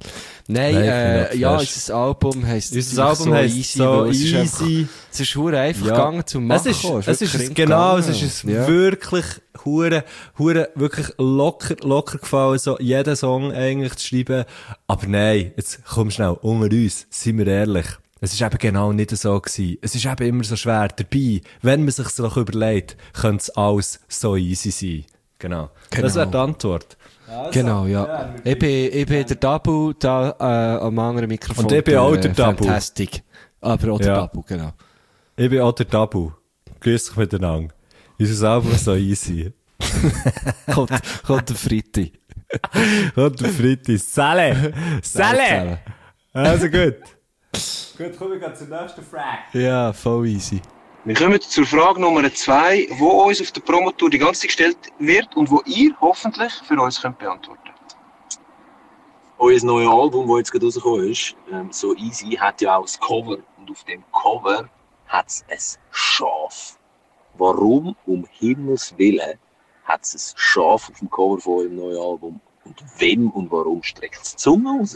Speaker 1: Nein,
Speaker 2: Nein,
Speaker 1: äh, ja,
Speaker 2: fest.
Speaker 1: unser Album heisst
Speaker 2: Unser Album heisst so
Speaker 1: weil es ist einfach-
Speaker 2: easy.
Speaker 1: Es ist hure einfach
Speaker 2: Ja.
Speaker 1: gegangen zum Machen.
Speaker 2: Es ist, es ist,
Speaker 1: wirklich
Speaker 2: es, genau, es
Speaker 1: gegangen.
Speaker 2: ist es
Speaker 1: Ja.
Speaker 2: wirklich hure, hure, wirklich locker, locker gefallen, so jeden Song eigentlich zu schreiben. Aber nein, jetzt komm schnell, unter uns, seien wir ehrlich. Es ist eben genau nicht so gewesen. Es ist eben immer so schwer. Dabei, wenn man sich es noch überlegt, könnte es alles so easy sein. Genau.
Speaker 1: Genau.
Speaker 2: Das wäre die Antwort.
Speaker 1: Genau, ja. Ich bin, ich bin der Dabu, da äh, am anderen Mikrofon.
Speaker 2: Und ich bin auch der Dabu.
Speaker 1: Fantastic. Aber auch der
Speaker 2: Ja.
Speaker 1: Dabu, genau.
Speaker 2: Ich bin auch der Tabu. Grüß dich miteinander. Unser Album ist so easy.
Speaker 1: kommt, kommt der Fritti.
Speaker 2: Und der Fritti. Salle! Salle!
Speaker 1: Salle.
Speaker 2: Also gut. Gut, kommen wir gleich zur nächsten Frage.
Speaker 1: Ja, voll easy.
Speaker 5: Wir kommen zur Frage Nummer zwei, die uns auf der Promotour die ganze Zeit gestellt wird und wo ihr hoffentlich für uns könnt beantworten könnt.
Speaker 6: Euer neues Album, das jetzt gerade rausgekommen ist, ähm, so easy, hat ja auch ein Cover. Und auf dem Cover hat es ein Schaf. Warum, um Himmels Willen, hat es ein Schaf auf dem Cover von eurem neuen Album? Und wem und warum streckt es die Zunge raus?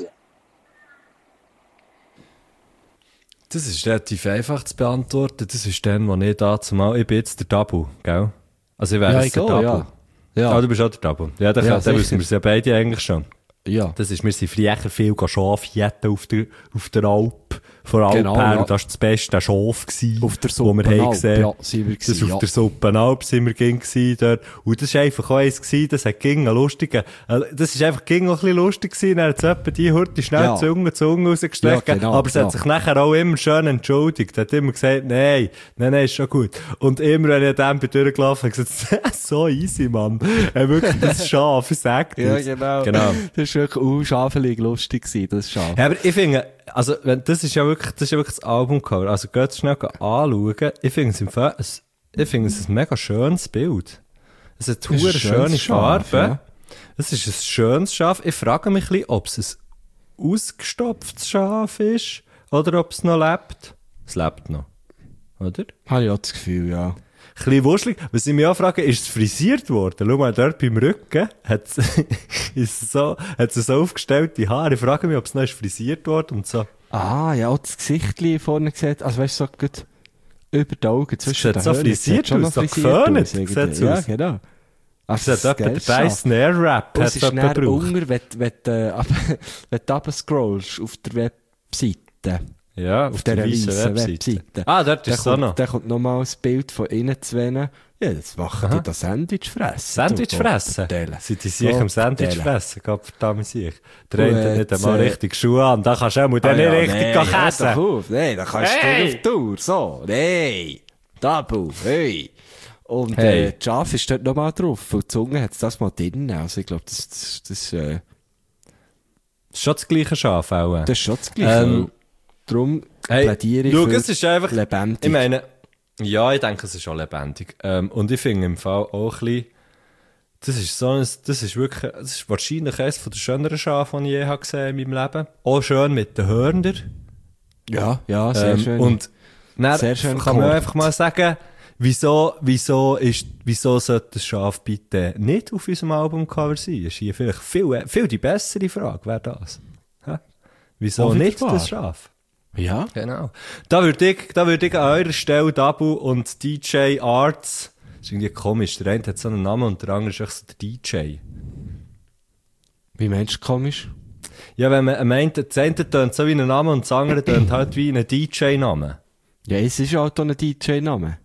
Speaker 2: Das ist relativ einfach zu beantworten. Das ist dann, wo ich da zumal, ich bin jetzt der Tabu, gell? Also ich wäre
Speaker 1: Ja,
Speaker 2: jetzt der
Speaker 1: ich
Speaker 2: Tabu.
Speaker 1: auch, ja. Ja.
Speaker 2: Ah, du bist auch der Tabu. Ja, dann,
Speaker 1: Ja,
Speaker 2: dann
Speaker 1: sicher.
Speaker 2: wissen wir es ja beide eigentlich schon.
Speaker 1: Ja.
Speaker 2: Das ist, wir sind früher viel Schafjetten auf der, auf der Alp. Vor allem
Speaker 1: Genau,
Speaker 2: her.
Speaker 1: ja.
Speaker 2: Und das war das beste Schaf gewesen.
Speaker 1: Auf der
Speaker 2: wo wir haben
Speaker 1: Suppenalp,
Speaker 2: gesehen.
Speaker 1: ja, sind wir
Speaker 2: Das
Speaker 1: gewesen,
Speaker 2: auf
Speaker 1: ja.
Speaker 2: der Suppenalp sind wir ging gewesen dort. Und das war einfach auch eins gewesen, das hat ging einen lustigen, äh, das ist einfach ging auch ein bisschen lustig gewesen. Dann hat es etwa die Hurti schnell
Speaker 1: Ja.
Speaker 2: die Zunge, die Zunge rausgestreckt.
Speaker 1: Ja, genau,
Speaker 2: aber es
Speaker 1: ja.
Speaker 2: hat sich nachher auch immer schön entschuldigt. Er hat immer gesagt, nein, nein, nein, ist schon gut. Und immer, wenn ich an dem bin durchgelaufen, habe ich gesagt, so easy, Mann. Äh, wirklich, das Schaf, ich sag
Speaker 1: Ja,
Speaker 2: das.
Speaker 1: genau.
Speaker 2: Genau.
Speaker 1: Das war wirklich unschafelig lustig gewesen, das Schaf.
Speaker 2: Ja, aber ich finde, also, wenn, das ist ja wirklich, das ist ja wirklich das Albumcover. Also, geht es schnell anschauen. Ich finde es im Fall, es, ich finde es ein mega schönes Bild. Es hat
Speaker 1: ist ein
Speaker 2: hure
Speaker 1: schönes
Speaker 2: schöne
Speaker 1: Schaf,
Speaker 2: Farben.
Speaker 1: ja.
Speaker 2: Es ist ein schönes Schaf. Ich frage mich ein bisschen, ob es ein ausgestopftes Schaf ist, oder ob es noch lebt. Es lebt noch. Oder?
Speaker 1: Habe ich auch das Gefühl, ja.
Speaker 2: Ein bisschen wuschelig. Was ich mich auch frage, ist es frisiert worden? Schau mal, dort beim Rücken hat es, ist es so, hat es so aufgestellte Haare. Ich frage mich, ob es noch ist frisiert worden und so.
Speaker 1: Ah, ja, auch das Gesicht vorne gesehen. Also weißt du, so gut über die Augen zwischen
Speaker 2: sieht
Speaker 1: den
Speaker 2: so
Speaker 1: Hörnern.
Speaker 2: frisiert
Speaker 1: Sieht schon
Speaker 2: aus,
Speaker 1: noch
Speaker 2: so
Speaker 1: frisiert
Speaker 2: geföhnt
Speaker 1: aus irgendwie.
Speaker 2: sieht's
Speaker 1: Ja,
Speaker 2: aus.
Speaker 1: genau.
Speaker 2: Es
Speaker 1: Also,
Speaker 2: hat etwa
Speaker 1: geiles
Speaker 2: der
Speaker 1: Schaf.
Speaker 2: Snare Rap
Speaker 1: Und
Speaker 2: hat
Speaker 1: es
Speaker 2: es
Speaker 1: ist
Speaker 2: etwa
Speaker 1: näher
Speaker 2: gebraucht.
Speaker 1: unter, wenn, wenn, äh, ab- wenn du runterscrollst auf der Webseite.
Speaker 2: Ja,
Speaker 1: Auf dieser
Speaker 2: weißen
Speaker 1: weißen Webseite.
Speaker 2: Ah, dort
Speaker 1: Dann
Speaker 2: ist es auch
Speaker 1: kommt,
Speaker 2: noch.
Speaker 1: dann kommt nochmal ein Bild von innen zu wählen. Ja, jetzt machen die das Sandwich fressen.
Speaker 2: Sandwich
Speaker 1: Du,
Speaker 2: fressen?
Speaker 1: vertellen.
Speaker 2: Sind die sich
Speaker 1: So,
Speaker 2: am Sandwich
Speaker 1: vertellen.
Speaker 2: fressen? Gott verdammt sich. Der
Speaker 1: Und
Speaker 2: eine hat nicht
Speaker 1: jetzt,
Speaker 2: einmal
Speaker 1: äh,
Speaker 2: richtig Schuhe an. Da kannst du auch mal
Speaker 1: Ah,
Speaker 2: den
Speaker 1: ja,
Speaker 2: nicht richtig
Speaker 1: nee,
Speaker 2: gehen
Speaker 1: hör
Speaker 2: käsen.
Speaker 1: doch auf. Nee, dann kannst
Speaker 2: Hey!
Speaker 1: du auf Tour. So, nee. Tabu, hey. Und
Speaker 2: Hey.
Speaker 1: äh, die Schaf ist dort nochmal drauf. Und die Zunge hat es das mal drin. Also ich glaube, das, das, das, äh,
Speaker 2: Das ist schon das gleiche Schaf auch.
Speaker 1: das ist schon das Gleiche.
Speaker 2: Ähm,
Speaker 1: Darum
Speaker 2: Hey,
Speaker 1: plädiere ich
Speaker 2: schau,
Speaker 1: für
Speaker 2: es ist einfach,
Speaker 1: lebendig.
Speaker 2: ich meine, ja, ich denke, es ist auch lebendig. Ähm, und ich finde im Fall auch ein bisschen, das ist so ein, das ist wirklich, das ist wahrscheinlich eines der schöneren Schafe, die ich je habe gesehen in meinem Leben. Auch schön mit den Hörnern.
Speaker 1: ja, ja, sehr
Speaker 2: Ähm,
Speaker 1: schön.
Speaker 2: Und dann
Speaker 1: Sehr schön
Speaker 2: kann man
Speaker 1: gehört.
Speaker 2: einfach mal sagen, wieso, wieso ist, wieso sollte das Schaf bitte nicht auf unserem Albumcover sein? Ist hier vielleicht viel, viel die bessere Frage, wäre das. Hä? Wieso
Speaker 1: Auch wieder
Speaker 2: nicht
Speaker 1: wahr.
Speaker 2: das Schaf?
Speaker 1: ja,
Speaker 2: Genau. Da würde ich, da würde ich an eurer Stelle Dabu und D J Arts, das ist irgendwie komisch, der eine hat so einen Namen und der andere ist echt so der D J.
Speaker 1: wie meinst du komisch?
Speaker 2: Ja, wenn man meint, das eine tönt so wie ein Name und das andere tönt halt wie ein D J-Name.
Speaker 1: Ja, es ist auch ein D J-Name.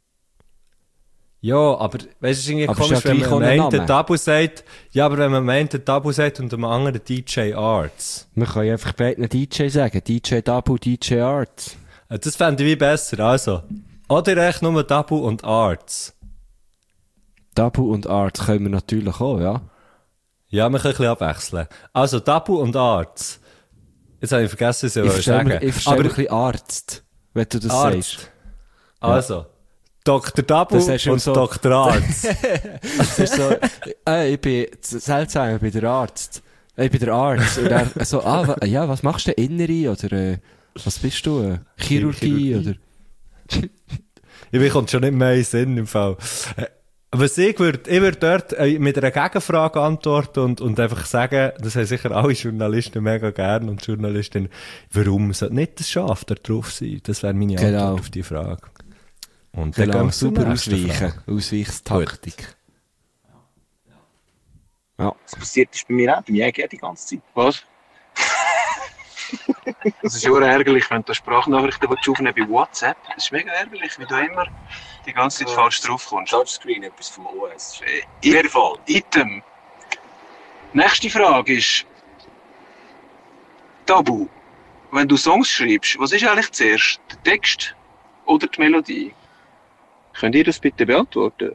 Speaker 2: Ja, aber weißt du, es ist irgendwie
Speaker 1: Aber ist
Speaker 2: komisch,
Speaker 1: ja
Speaker 2: wenn
Speaker 1: gleich
Speaker 2: man
Speaker 1: auch ein
Speaker 2: meint,
Speaker 1: Name.
Speaker 2: Dabu sagt, ja, aber wenn man meint, Dabu sagt und dem anderen D J Arts.
Speaker 1: Wir können ja einfach beiden D J sagen. D J Dabu, D J Arts.
Speaker 2: Äh, Das fände ich wie besser, also. Oder echt nur Dabu und Arts.
Speaker 1: Dabu und Arts können wir natürlich auch, ja.
Speaker 2: Ja, wir können ein bisschen abwechseln. Also, Dabu und Arts. Jetzt habe ich vergessen, was ich,
Speaker 1: Ich
Speaker 2: wollte
Speaker 1: verstehe
Speaker 2: sagen.
Speaker 1: mir, ich verstehe
Speaker 2: aber
Speaker 1: mir ein bisschen Arzt, wenn du das
Speaker 2: Arzt.
Speaker 1: sagst.
Speaker 2: Also, Doktor Dabu
Speaker 1: Das hast du
Speaker 2: und
Speaker 1: so-
Speaker 2: Doktor Arzt.
Speaker 1: Das ist so, äh, ich bin seltsam, ich bin der Arzt. Äh, Ich bin der Arzt. Und er so, ah, wa, ja, was machst du? Innere? Oder, äh, was bist du? Äh, Chirurgie?
Speaker 2: Chirurgie.
Speaker 1: Oder?
Speaker 2: Ich mir kommt schon nicht mehr in den Sinn im Fall. Äh, Was ich würde, ich würde dort äh, mit einer Gegenfrage antworten und, und einfach sagen, das haben sicher alle Journalisten mega gern und Journalistinnen, warum sollte nicht das Schaf da drauf sein? Das wäre meine Antwort
Speaker 1: Genau.
Speaker 2: auf die Frage. Und
Speaker 1: Genau,
Speaker 2: dann gehen wir zur
Speaker 1: super
Speaker 2: nächsten
Speaker 1: ausweichen.
Speaker 2: Frage.
Speaker 1: Ausweichstaktik. Ja.
Speaker 6: Das passiert ist bei mir auch, bei mir auch die ganze Zeit.
Speaker 5: Was? Das ist auch ärgerlich, wenn du Sprachnachrichten aufnehmen bei WhatsApp. Das ist mega ärgerlich, wie du immer die ganze Zeit falsch drauf kommst.
Speaker 6: Touchscreen, etwas vom O S.
Speaker 5: In
Speaker 6: jedem Fall.
Speaker 5: Item. Nächste Frage ist: Tabu. Wenn du Songs schreibst, was ist eigentlich zuerst? Der Text oder die Melodie? Könnt ihr das bitte beantworten?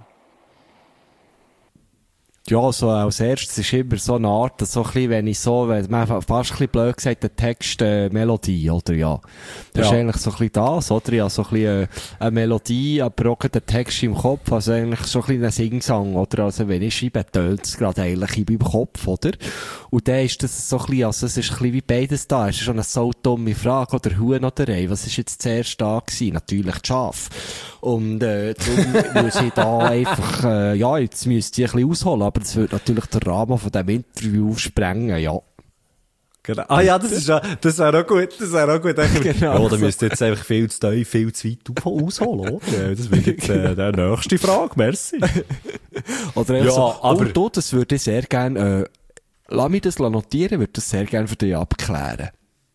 Speaker 1: Ja, so als erstes ist immer so eine Art, so ein bisschen, wenn ich so, wenn man fast ein bisschen blöd gesagt, der Text, äh, Melodie, oder ja. Das
Speaker 2: Ja.
Speaker 1: ist eigentlich so ein bisschen das, oder? Ja, so ein bisschen, äh, eine Melodie, aber auch der Text im Kopf, also eigentlich so ein bisschen ein Singsang, oder? Also wenn ich schreibe, tönt es gerade eigentlich in meinem Kopf, oder? Und dann ist das so ein bisschen, also es ist ein bisschen wie beides da. Es ist schon eine so dumme Frage, oder Huhn oder Ei. Was ist jetzt zuerst da gewesen? Natürlich das Schaf. Und, äh, darum muss ich da einfach, äh, ja, jetzt müsste ich ein bisschen ausholen, aber das würde natürlich den Rahmen von diesem Interview sprengen, ja.
Speaker 2: Genau. Ah ja, das ist ja, das wäre auch gut, das wäre auch gut.
Speaker 1: Genau.
Speaker 2: Ja, da müsst ihr jetzt einfach viel zu tief, viel zu weit auf- ausholen, oder? Ja, das wäre jetzt, äh, die nächste Frage, merci.
Speaker 1: Oder
Speaker 2: Ja,
Speaker 1: ja, so,
Speaker 2: aber-
Speaker 1: aber du, das würde ich sehr gerne, äh, lass mich das notieren, würde das sehr gerne für dich abklären.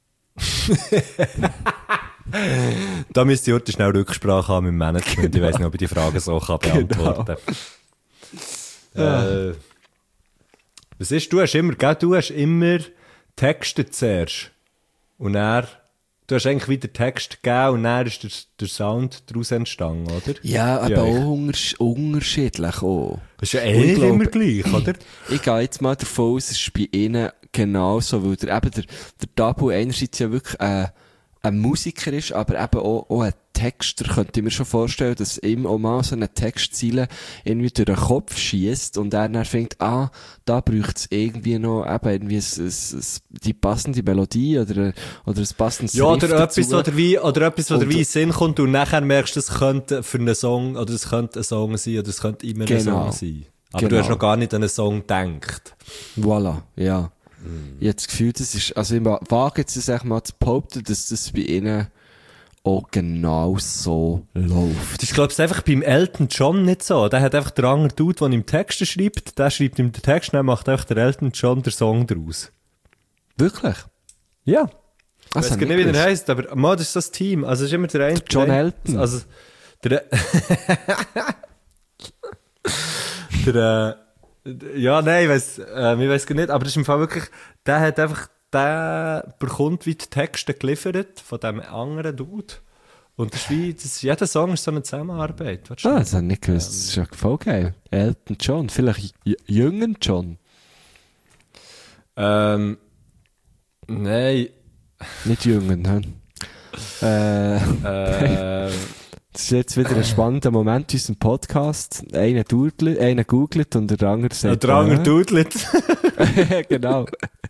Speaker 2: Da müsste ich heute schnell Rücksprache haben mit dem Management. Ich weiss nicht, ob ich die Frage so kann beantworten kann. Äh, was ist, du hast immer, gell, du hast immer Texte zuerst. Und dann, du hast eigentlich wieder Text gegeben und dann ist der, der Sound daraus entstanden, oder?
Speaker 1: Ja, aber
Speaker 2: Ja,
Speaker 1: auch
Speaker 2: ich-
Speaker 1: untersch unterschiedlich auch.
Speaker 2: Das ist ja
Speaker 1: Und
Speaker 2: eh
Speaker 1: ich
Speaker 2: nicht
Speaker 1: glaube-
Speaker 2: immer gleich, oder?
Speaker 1: Ich gehe jetzt mal davon aus, es ist bei ihnen genauso, weil der, eben der, der Tabu einerseits ja wirklich äh, ein Musiker ist, aber eben auch, auch ein Texter. Könnte ich mir schon vorstellen, dass ihm auch mal so eine Textziele irgendwie durch den Kopf schießt und er dann denkt, ah, da braucht es irgendwie noch eben irgendwie ein, ein, ein, die passende Melodie oder, oder ein passendes
Speaker 2: Ja,
Speaker 1: Riff
Speaker 2: oder
Speaker 1: dazu.
Speaker 2: etwas, oder wie, oder etwas, oder
Speaker 1: Und-
Speaker 2: wie in den Sinn kommt und nachher merkst du, es könnte für einen Song, oder es könnte ein Song sein, oder es könnte immer ein
Speaker 1: Genau.
Speaker 2: Song sein. Aber du
Speaker 1: Genau.
Speaker 2: hast noch gar nicht an einen Song gedacht.
Speaker 1: Voilà, ja. Ich habe das Gefühl, das ist, also ich wage jetzt das echt mal zu behaupten, dass das bei ihnen auch genau so läuft.
Speaker 2: Das ist, glaub ich, einfach beim Elton John nicht so. Der hat einfach der andere Dude, der ihm Texte schreibt, der schreibt ihm den Text, dann macht einfach der Elton John den Song daraus.
Speaker 1: Wirklich?
Speaker 2: Ja. Ich
Speaker 1: Das
Speaker 2: weiß
Speaker 1: hab
Speaker 2: gar
Speaker 1: ich
Speaker 2: nicht, wie der
Speaker 1: gewusst.
Speaker 2: heisst, aber mal, das ist so das Team. Also, es ist immer der eine.
Speaker 1: John
Speaker 2: der,
Speaker 1: Elton.
Speaker 2: Also, der, der, äh, ja, nein, ich weiss, äh, ich weiss gar nicht, aber das ist im Fall wirklich, der hat einfach, der bekommt wie die Texte geliefert von dem anderen Dude. Und das ist wie, das ist, jeder Song ist so eine Zusammenarbeit. Weißt du?
Speaker 1: Ah, das habe ich nicht gewusst. Das ist ja voll geil. Elton John, vielleicht J- jungen John.
Speaker 2: Ähm, nein,
Speaker 1: Nicht jungen, hä? Äh,
Speaker 2: äh,
Speaker 1: das ist jetzt wieder ein spannender Moment in unserem Podcast. Einer, dudelt, einer googelt und der andere sagt...
Speaker 2: der andere
Speaker 1: äh,
Speaker 2: dudelt.
Speaker 1: genau.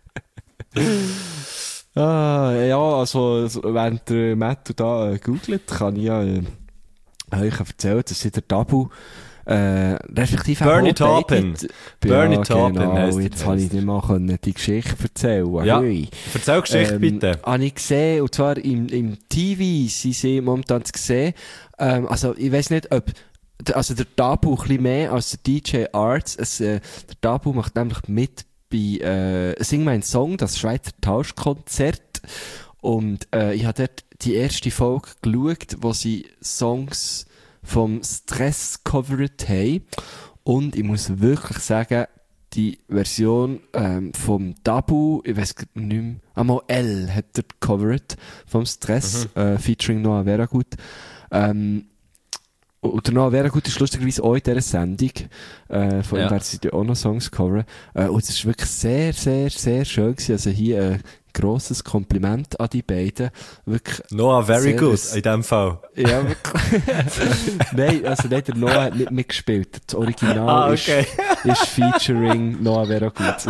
Speaker 1: Ah, ja, also, so, während der Matthew da äh, googelt, kann ich ja äh, euch erzählen, dass sie der Tabu äh, respektive
Speaker 2: Bernie
Speaker 1: auch
Speaker 2: Taupin.
Speaker 1: beide-
Speaker 2: Bernie
Speaker 1: ja,
Speaker 2: Taupin
Speaker 1: genau,
Speaker 2: heisst-
Speaker 1: jetzt habe ich
Speaker 2: heisst.
Speaker 1: nicht mal können die Geschichte erzählen.
Speaker 2: Ja,
Speaker 1: Hui.
Speaker 2: erzähl Geschichte
Speaker 1: Ähm,
Speaker 2: bitte.
Speaker 1: Habe ich gesehen, und zwar im, im T V sind sie momentan zu sehen. Ähm, also, ich weiss nicht, ob, der- also der Tabu ein bisschen mehr als der D J Arts. Es, äh, der Tabu macht nämlich mit bei, äh, Sing mein Song, das Schweizer Tauschkonzert. Und, äh, ich habe dort die erste Folge geschaut, wo sie Songs vom Stress covered haben. Und ich muss wirklich sagen, die Version ähm, vom Tabu, ich weiß nicht mehr, einmal L hat er covered vom Stress,
Speaker 2: Mhm.
Speaker 1: äh, featuring Noah Veragut. Ähm, und der Noah Veragut ist lustigerweise auch in dieser Sendung, äh, von
Speaker 2: Ja.
Speaker 1: ihm werden sie auch noch Songs coveren. Äh, und es ist wirklich sehr, sehr, sehr schön gewesen. Also hier ein grosses Kompliment an die beiden. Wirklich
Speaker 2: Noah, very
Speaker 1: sehr
Speaker 2: good,
Speaker 1: was-
Speaker 2: in dem Fall.
Speaker 1: ja, wirklich. Nein, also nicht, der Noah hat nicht mitgespielt. Das Original
Speaker 2: Ah, okay.
Speaker 1: ist, ist featuring Noah Veragut.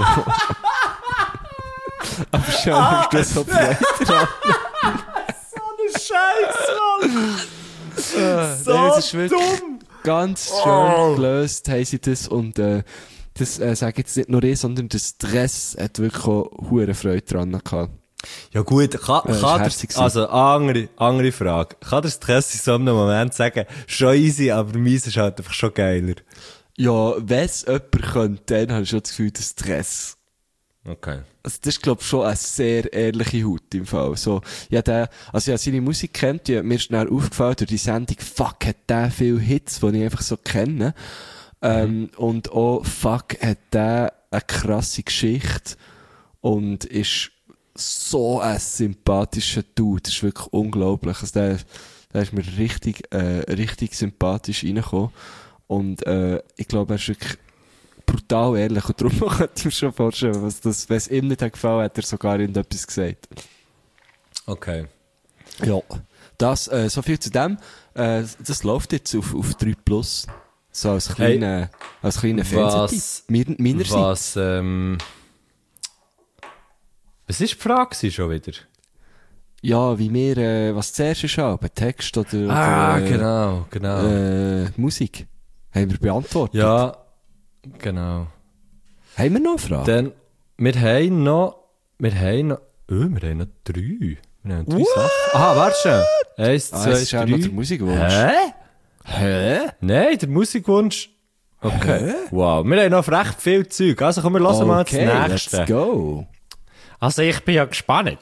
Speaker 1: Aber schon,
Speaker 2: Ah,
Speaker 1: hast du so Freude dran.
Speaker 2: Scheiße, Mann!
Speaker 1: Nein, es ist wirklich
Speaker 2: dumm!
Speaker 1: ganz schön
Speaker 2: Oh.
Speaker 1: gelöst haben sie das und äh, das äh, sage ich jetzt nicht nur ich, sondern der Stress hat wirklich auch hure Freude dran gehabt.
Speaker 2: Ja gut, kann,
Speaker 1: Äh, ist
Speaker 2: kann
Speaker 1: herzig
Speaker 2: der, also andere, andere Frage. Kann der Stress in so einem Moment sagen, schon easy, aber meins ist halt einfach schon geiler?
Speaker 1: Ja, wenn es jemand könnte, dann habe ich schon das Gefühl, der Stress.
Speaker 2: Okay.
Speaker 1: Also das ist, glaube ich, schon eine sehr ehrliche Haut im Fall. So, ja, der, also ja, seine Musik kennt, ja, mir ist schnell aufgefallen durch die Sendung, fuck, hat der viele Hits, die ich einfach so kenne. Ähm, mhm. Und auch, fuck, hat der eine krasse Geschichte und ist so ein sympathischer Dude. Das ist wirklich unglaublich. Also der, der ist mir richtig, äh, richtig sympathisch reingekommen. Und, äh, ich glaube, er ist wirklich brutal ehrlich. Und darum kann ich mir schon vorstellen, was das, wenn es ihm nicht hat gefallen, hat er sogar irgendetwas gesagt.
Speaker 2: Okay.
Speaker 1: Ja. Das, äh, so viel zu dem. Äh, das läuft jetzt auf, auf drei Plus. So als kleiner, hey, als kleiner Fernsehtipp. Mir, meinerseits.
Speaker 2: Was, ähm, was ist die Frage schon wieder?
Speaker 1: Ja, wie wir, äh, was zuerst ist, aber Text oder,
Speaker 2: Ah,
Speaker 1: oder äh,
Speaker 2: genau, genau.
Speaker 1: Äh, Musik. Haben wir beantwortet.
Speaker 2: Ja, genau.
Speaker 1: Haben wir noch eine Frage?
Speaker 2: Dann, wir haben noch, wir haben noch, oh, wir haben noch drei. Wir haben drei
Speaker 1: What?
Speaker 2: Sachen. Aha, warte schon. Eins,
Speaker 1: Ah,
Speaker 2: zwei,
Speaker 1: es ist auch
Speaker 2: drei.
Speaker 1: noch der Musikwunsch.
Speaker 2: Hä?
Speaker 1: Hä?
Speaker 2: Nein, der Musikwunsch. Okay. Wow, wir haben noch recht viel Zeug. Also komm, wir hören mal das
Speaker 1: Okay,
Speaker 2: nächste.
Speaker 1: let's go.
Speaker 2: Also ich bin ja gespannt.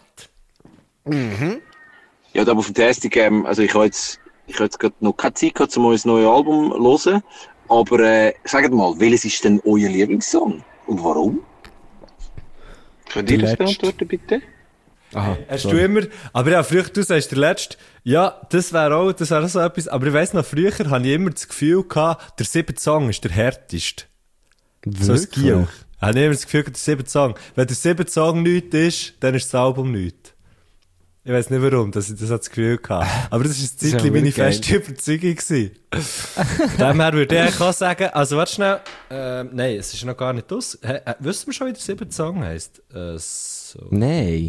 Speaker 6: Ja, da auf dem Testing, ähm, also ich habe jetzt, ich habe jetzt gerade noch keine Zeit gehabt, um euer neues Album zu hören. Aber, äh, sagt mal, welches ist denn euer Lieblingssong? Und warum? Könnt ihr das beantworten, bitte?
Speaker 1: Aha,
Speaker 2: Hast
Speaker 1: sorry.
Speaker 2: du immer, aber ja, früher, du sagst der Letzte, ja, das wäre auch, das wäre auch so etwas, aber ich weiss noch, früher hatte ich immer das Gefühl gehabt, der siebte Song ist der härteste. So ein
Speaker 1: Wirklich?
Speaker 2: Gio. Ich habe immer das Gefühl gehabt, der siebte Song. Wenn der siebte Song nichts ist, dann ist das Album nichts. Ich weiss nicht warum, dass ich das das Gefühl hatte. Aber das war ein
Speaker 1: ist
Speaker 2: Zeitchen
Speaker 1: ja
Speaker 2: meine
Speaker 1: wirklich geil.
Speaker 2: feste Überzeugung gewesen. Von dem her würde ich auch sagen, also warte schnell, ähm, nein, es ist noch gar nicht aus. Äh, äh, wissen wir schon, wie der siebte Song heisst? Äh, so.
Speaker 1: Nein.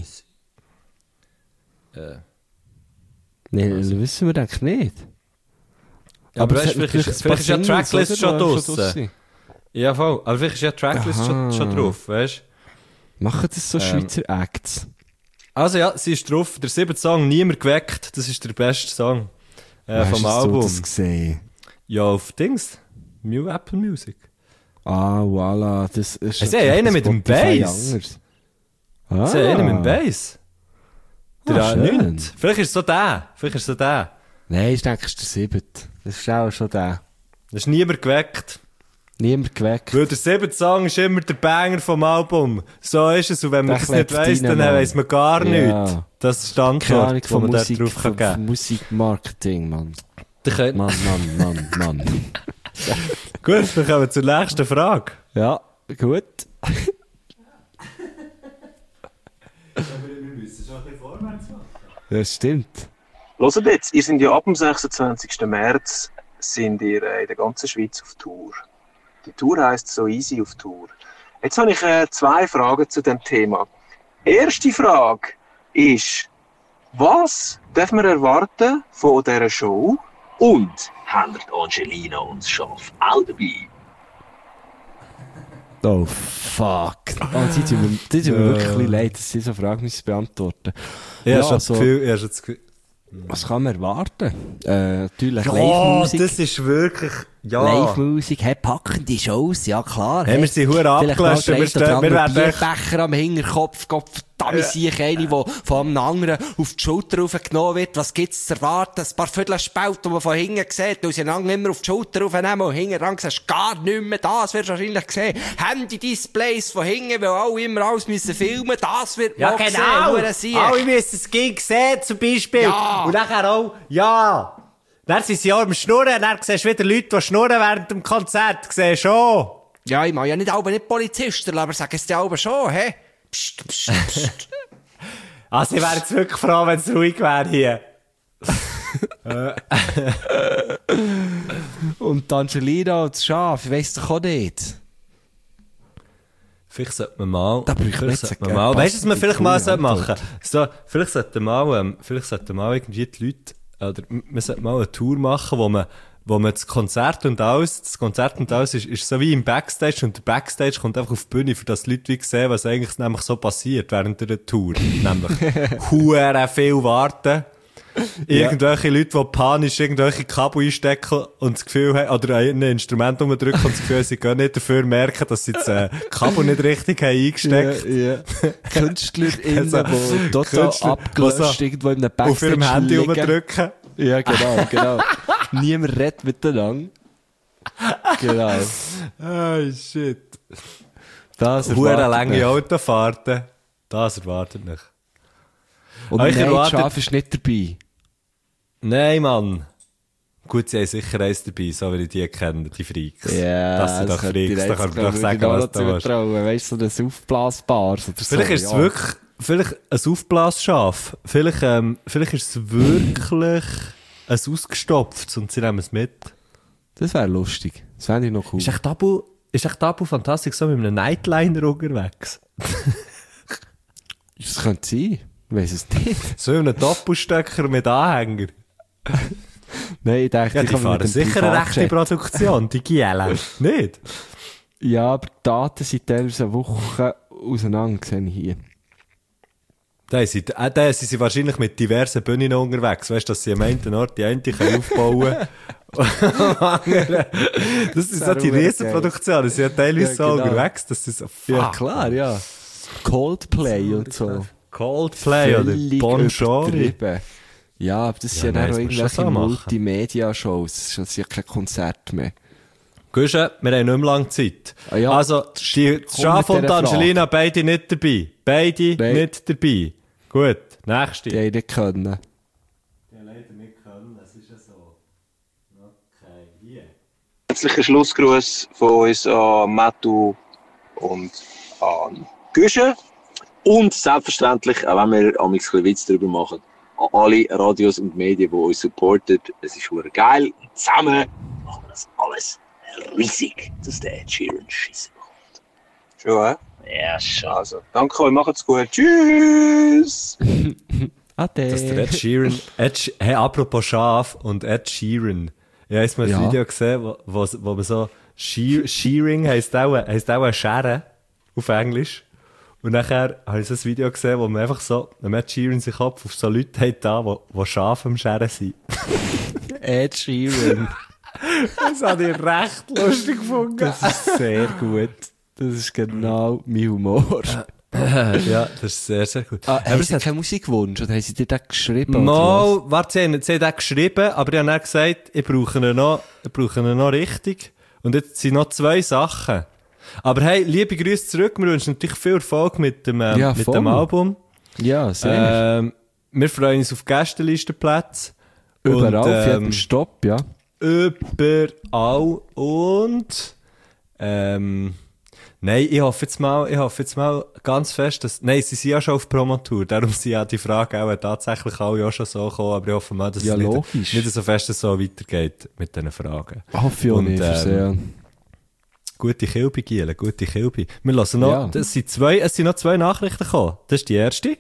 Speaker 2: Äh.
Speaker 1: Nein, das wissen wir eigentlich nicht.
Speaker 2: Ja, aber
Speaker 1: es
Speaker 2: weißt,
Speaker 1: hat
Speaker 2: vielleicht,
Speaker 1: natürlich
Speaker 2: ist,
Speaker 1: ein
Speaker 2: vielleicht ist ja die
Speaker 1: paar Singles,
Speaker 2: Tracklist
Speaker 1: oder,
Speaker 2: schon
Speaker 1: die
Speaker 2: draussen.
Speaker 1: draussen.
Speaker 2: Ja, voll. Aber vielleicht ist ja die Tracklist schon, schon drauf, weißt du?
Speaker 1: Machen das so
Speaker 2: Ähm.
Speaker 1: Schweizer Acts?
Speaker 2: Also ja, sie ist drauf. Der siebte Song, Niemand geweckt. Das ist der beste Song äh, vom
Speaker 1: Hast
Speaker 2: Album.
Speaker 1: du das gesehen?
Speaker 2: Ja, auf Dings. New Apple Music.
Speaker 1: Ah, voilà. Das ist
Speaker 2: Hey, sie haben einen mit dem
Speaker 1: Spotify
Speaker 2: Bass.
Speaker 1: anders. Ah.
Speaker 2: Sie haben einen mit dem Bass. Der
Speaker 1: Ah,
Speaker 2: ah,
Speaker 1: schön.
Speaker 2: nicht. Vielleicht ist es so der. Vielleicht ist es so der.
Speaker 1: Nein, ich denke, es ist der siebte. Das ist auch schon der.
Speaker 2: Das ist Niemand geweckt.
Speaker 1: Niemand geweckt.
Speaker 2: Weil der siebte Song ist immer der Banger vom Album. So ist es. Und wenn man
Speaker 1: Der
Speaker 2: das nicht
Speaker 1: klebt
Speaker 2: weiss,
Speaker 1: rein,
Speaker 2: dann
Speaker 1: Mann.
Speaker 2: weiss man gar
Speaker 1: Ja.
Speaker 2: nichts. Das ist die
Speaker 1: Keine
Speaker 2: Antwort,
Speaker 1: Ahnung
Speaker 2: die
Speaker 1: von
Speaker 2: man da
Speaker 1: Musik,
Speaker 2: drauf
Speaker 1: von,
Speaker 2: kann geben.
Speaker 1: von Musikmarketing, Mann.
Speaker 2: Da könnt-
Speaker 1: Mann, Mann, Mann, Mann.
Speaker 2: Gut, dann kommen wir zur nächsten Frage.
Speaker 1: Ja, gut. Das stimmt.
Speaker 5: Hört jetzt, ihr seid ja ab dem sechsundzwanzigsten März sind ihr äh, in der ganzen Schweiz auf Tour. Die Tour heisst «So easy auf Tour». Jetzt habe ich äh, zwei Fragen zu dem Thema. Erste Frage ist, was darf man erwarten von dieser Show?
Speaker 6: Und haben wir die Angelina und das Schaf auch dabei?
Speaker 1: Oh, fuck. Oh, die tun mir, die tun mir wirklich ein bisschen leid, dass sie so Fragen müssen beantworten.
Speaker 2: Ich habe schon
Speaker 1: also,
Speaker 2: das Gefühl, ich habe schon das Gefühl.
Speaker 1: was kann man erwarten? Äh, natürlich
Speaker 2: Ja,
Speaker 1: Live-Musik.
Speaker 2: das ist wirklich, ja.
Speaker 1: Live-Musik, hey, packende Shows, ja klar.
Speaker 2: Hey, wir sind verdammt
Speaker 1: Vielleicht noch
Speaker 2: abgelöscht,
Speaker 1: der
Speaker 2: wir
Speaker 1: eine
Speaker 2: stehen-
Speaker 1: oder
Speaker 2: wir
Speaker 1: andere
Speaker 2: werden echt-
Speaker 1: Bierbecher am Hinterkopf, Gott verdammt, sehe ich eine, die von einem anderen auf die Schulter raufgenommen wird. Was gibt's zu erwarten? Ein paar Viertelspalt, die man von hinten sieht, weil sie einander immer auf die Schulter raufnehmen und hinten dran siehst du gar nicht mehr. Das wirst du wahrscheinlich sehen. Handy-Displays von hinten, weil alle immer alles müssen filmen. Das wird
Speaker 2: Ja,
Speaker 1: man
Speaker 2: genau.
Speaker 1: sehen. Hure Sieg.
Speaker 2: Alle müssen das Gig sehen, zum Beispiel.
Speaker 1: Ja.
Speaker 2: Und nachher auch, ja. Dann sind sie auch am Schnurren, dann siehst du wieder Leute, die schnurren während dem Konzert. Siehst du schon.
Speaker 1: Ja, ich mag ja nicht alle nicht Polizisten, aber sagen es dir alle schon, hä? Psst, psst, psst.
Speaker 2: Also ich wäre jetzt wirklich froh, wenn es ruhig wäre hier.
Speaker 1: Und die Angelina und das Schaf, ich weiss doch auch nicht.
Speaker 2: Vielleicht sollte man mal,
Speaker 1: Da brauche ich
Speaker 2: vielleicht
Speaker 1: jetzt
Speaker 2: sollte
Speaker 1: eine
Speaker 2: man mal, weißt du, was man
Speaker 1: passende,
Speaker 2: vielleicht mal
Speaker 1: coole
Speaker 2: sollte machen
Speaker 1: Antwort.
Speaker 2: so, vielleicht sollte man mal, ähm, vielleicht sollte man mal irgendwie die Leute, oder m- man sollte mal eine Tour machen, wo man wo man das Konzert und alles, das Konzert und alles ist, ist so wie im Backstage und der Backstage kommt einfach auf die Bühne, für das die Leute wie sehen, was eigentlich nämlich so passiert während der Tour. Nämlich huere viel warten. Irgendwelche Leute, die panisch irgendwelche Kabel einstecken und das Gefühl haben, oder ein Instrument umdrücken und das Gefühl haben, sie können nicht dafür merken, dass sie das äh, Kabel nicht richtig haben eingesteckt haben.
Speaker 1: Ja, ja. KünstlerInnen,
Speaker 2: Also,
Speaker 1: die total
Speaker 2: Künstler,
Speaker 1: abgelöscht
Speaker 2: die so
Speaker 1: irgendwo in einem Backstage
Speaker 2: auf ihrem Handy
Speaker 1: liegen.
Speaker 2: umdrücken.
Speaker 1: Ja, genau, genau. Niemand redet miteinander. Genau.
Speaker 2: Oh, shit.
Speaker 1: Das
Speaker 2: Hure
Speaker 1: erwartet
Speaker 2: lange
Speaker 1: mich.
Speaker 2: Autofahrten. Das erwartet mich.
Speaker 1: Und
Speaker 2: Ah, ich
Speaker 1: nein,
Speaker 2: erwarte-
Speaker 1: Schaf ist nicht dabei.
Speaker 2: Nein, Mann. Gut, sie haben sicher eins dabei, so wie ich die kenne, die Freaks.
Speaker 1: Ja,
Speaker 2: das sind doch Freaks, da kann man doch sagen, was da was.
Speaker 1: Weißt du, so ein Aufblasbares oder so.
Speaker 2: Vielleicht ist es
Speaker 1: ja.
Speaker 2: wirklich, vielleicht ein Aufblasschaf. Vielleicht, ähm, vielleicht ist es wirklich ein ausgestopftes und sie nehmen es mit.
Speaker 1: Das wäre lustig. Das fände ich noch cool.
Speaker 2: Ist echt Tabu, ist echt Tabu fantastisch so mit einem Nightliner unterwegs?
Speaker 1: Das könnte sein. Ich weiss es nicht.
Speaker 2: So mit einem Doppelstöcker mit Anhänger.
Speaker 1: Nein, ich dachte,
Speaker 2: Ja,
Speaker 1: ich
Speaker 2: die
Speaker 1: kann mit
Speaker 2: fahren
Speaker 1: dem
Speaker 2: sicher eine rechte
Speaker 1: Privatjet.
Speaker 2: Produktion, die Gielen. Nicht?
Speaker 1: Ja, aber die Daten sind teilweise eine Woche auseinander, sehe ich hier.
Speaker 2: Da sind, äh, da sind sie wahrscheinlich mit diversen Bühnen unterwegs. Weißt du, dass sie am einen Ort die eine können aufbauen können. Das sind so die Riesenproduktionen. Sie sind teilweise
Speaker 1: Ja,
Speaker 2: so
Speaker 1: genau.
Speaker 2: unterwegs, dass sie so, fuck.
Speaker 1: Ja, klar, ja. Coldplay und so.
Speaker 2: Coldplay oder
Speaker 1: Völlig
Speaker 2: Bon Jovi.
Speaker 1: übertrieben. Ja, aber das sind
Speaker 2: Ja,
Speaker 1: ja,
Speaker 2: nein,
Speaker 1: dann
Speaker 2: das
Speaker 1: noch
Speaker 2: musst du
Speaker 1: irgendwelche
Speaker 2: schon so machen.
Speaker 1: Multimedia-Shows. Das ist- das ist ja kein Konzert mehr.
Speaker 2: Guschen, wir haben nicht mehr lange Zeit.
Speaker 1: Ah ja,
Speaker 2: also, die
Speaker 1: komm
Speaker 2: Schaf
Speaker 1: mit
Speaker 2: und
Speaker 1: dieser
Speaker 2: Angelina, beide nicht dabei. Beide
Speaker 1: Nein.
Speaker 2: nicht dabei. Gut, nächste.
Speaker 1: Die haben nicht können.
Speaker 2: Ja, leider nicht können, es ist ja so. Okay, hier.
Speaker 5: Herzlichen Schlussgruß von uns an Mattu und an Güsche.
Speaker 6: Und selbstverständlich, auch wenn wir am ein bisschen Witz darüber machen, an alle Radios und Medien, die uns supporten. Es ist verdammt geil. Zusammen machen wir das alles riesig, dass der Ed Sheeran Schiss bekommt.
Speaker 5: Schon, hä?
Speaker 6: Ja, schon.
Speaker 5: Also, danke euch, macht's gut. Tschüss!
Speaker 1: Ade.
Speaker 2: Dass der Ed Sheeran, Ed, Sch- hey, apropos Schaf und Ed Sheeran. Ich habe jetzt mal ein
Speaker 1: Ja.
Speaker 2: Video gesehen, wo, wo, wo man so, Shear, Shearing heisst auch, heisst auch eine Schere, auf Englisch. Und nachher habe ich so ein Video gesehen, wo man einfach so, wenn Ed Sheeran seinen Kopf auf so Leute hat, da, wo, wo Schafe am Scheren sind.
Speaker 1: Ed Sheeran.
Speaker 2: Das habe ich recht lustig gefunden.
Speaker 1: Das ist sehr gut. Das ist genau mein Humor.
Speaker 2: Ja, das ist sehr, sehr gut.
Speaker 1: Ah,
Speaker 2: Aber
Speaker 1: haben
Speaker 2: es
Speaker 1: Sie
Speaker 2: hat
Speaker 1: keinen Musikwunsch? Oder haben Sie dir den geschrieben? oder
Speaker 2: Mal, warte, sie haben, sie haben den geschrieben, aber ich habe dann gesagt, ich brauche ihn noch, ich brauche ihn noch richtig. Und jetzt sind noch zwei Sachen. Aber hey, liebe Grüße zurück, wir wünschen natürlich viel Erfolg mit dem, ähm,
Speaker 1: Ja,
Speaker 2: mit
Speaker 1: voll.
Speaker 2: dem Album.
Speaker 1: was? Ja, sehr.
Speaker 2: Ähm, wir freuen uns auf Gästelistenplätze.
Speaker 1: Überall,
Speaker 2: und,
Speaker 1: auf jedem
Speaker 2: ähm,
Speaker 1: Stopp, ja.
Speaker 2: Überall und, ähm, nein, ich hoffe jetzt mal, ich hoffe jetzt mal ganz fest, dass, nein, sie sind ja schon auf Promotour, darum sind ja die Fragen auch tatsächlich alle auch schon so gekommen, aber ich hoffe mal, dass
Speaker 1: Ja,
Speaker 2: es nicht,
Speaker 1: logisch.
Speaker 2: nicht so fest so weitergeht mit diesen Fragen.
Speaker 1: Hoffe ich auch
Speaker 2: Und,
Speaker 1: nicht,
Speaker 2: ähm,
Speaker 1: sehr.
Speaker 2: Gute Kilbe, Giele, gute Kilbe. Wir lassen noch,
Speaker 1: Ja.
Speaker 2: das sind zwei, es sind noch zwei Nachrichten gekommen. Das ist die erste.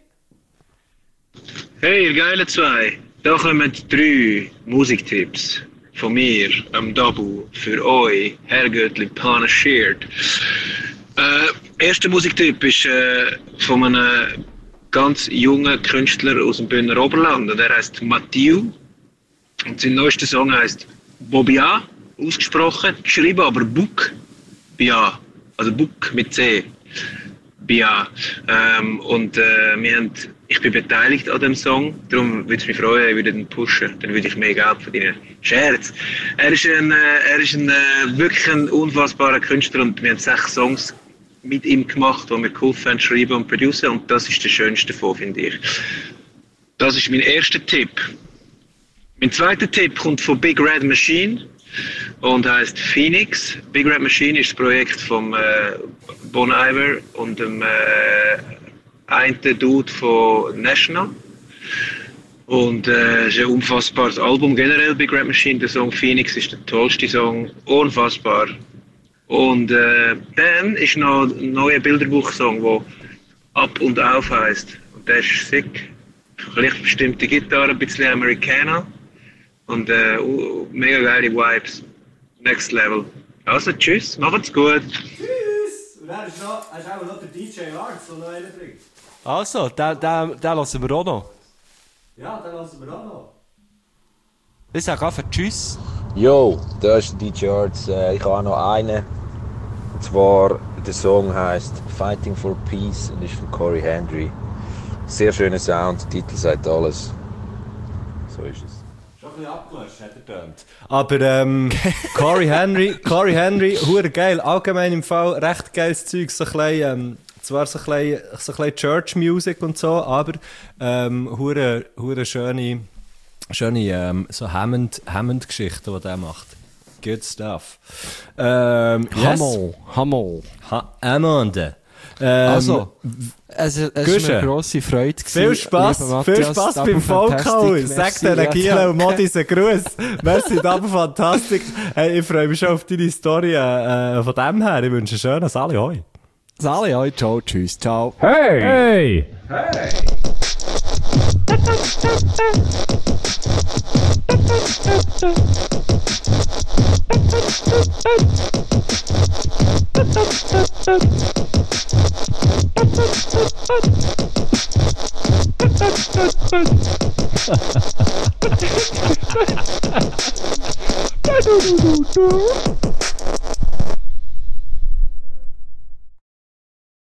Speaker 7: Hey, ihr geilen zwei. Da kommen drei Musiktipps von mir, am Dabu, für euch, Herrgöttli panaschiert. Äh, erster Musiktipp ist äh, von einem ganz jungen Künstler aus dem Bündner Oberland. Und der heißt Mathieu. Und sein neuester Song heißt Bobia, ausgesprochen, geschrieben aber Buk. Bia, also Buk mit C. Bia. Ähm, und äh, wir haben, ich bin beteiligt an dem Song, darum würde es mich freuen, ich würde ihn pushen, dann würde ich mehr Geld verdienen. Scherz. Er ist ein, äh, er ist ein äh, wirklich ein unfassbarer Künstler und wir haben sechs Songs mit ihm gemacht, die wir geholfen haben, schreiben und producen und das ist der schönste davon, finde ich. Das ist mein erster Tipp. Mein zweiter Tipp kommt von Big Red Machine und heißt Phoenix. Big Red Machine ist das Projekt vom äh, Bon Iver und dem äh, einen Dude von National. Und äh, es ist ein unfassbares Album generell, Big Red Machine. Der Song Phoenix ist der tollste Song, unfassbar. Und äh, dann ist noch ein neuer Bilderbuchsong, der Ab und Auf heisst. Und der ist sick. Vielleicht bestimmte Gitarre, ein bisschen Americana. Und äh, uh, mega geile Vibes. Next Level. Also tschüss, macht's gut.
Speaker 2: Tschüss! Und dann ist, noch, ist auch noch der D J Arts, der noch einen bringt.
Speaker 1: Also, den, den, den lassen wir auch noch.
Speaker 2: Ja, den lassen wir auch noch.
Speaker 1: Ich sage einfach Tschüss.
Speaker 8: Yo, da ist der D J Arts. Äh, ich habe auch noch einen. Und zwar, der Song heisst Fighting for Peace und ist von Corey Henry. Sehr schöner Sound, der Titel sagt alles. So ist es.
Speaker 2: Schon ein bisschen abgelöscht, hat er getönt. Aber ähm, Corey Henry, Corey Henry, hure geil. Allgemein im Fall recht geiles Zeug. So ein bisschen, ähm, zwar so ein bisschen, so ein bisschen Church Music und so, aber ähm, hure, hure schöne, schöne ähm, so Hammond, Hammond-Geschichten, die der macht. Good stuff. Ähm, yes.
Speaker 1: Hammer, Hammer.
Speaker 2: Ha Hammond. Ähm,
Speaker 1: Also, es, es ist eine grosse Freude gewesen.
Speaker 2: Viel Spass,
Speaker 1: lieber
Speaker 2: viel
Speaker 1: Matthias,
Speaker 2: Spass
Speaker 1: Double
Speaker 2: beim Volkhaus.
Speaker 1: Fantastic.
Speaker 2: Sag
Speaker 1: Merci,
Speaker 2: den Gielen
Speaker 1: ja,
Speaker 2: und Modis einen Gruß. Merci, Double Fantastic. Hey, ich freue mich schon auf deine Story äh, von dem her. Ich wünsche einen schönen Sali hoi.
Speaker 1: Sali hoi, ciao, tschüss, ciao.
Speaker 9: Hey! Hey!
Speaker 2: Hey!
Speaker 9: Da, du, du, du, du.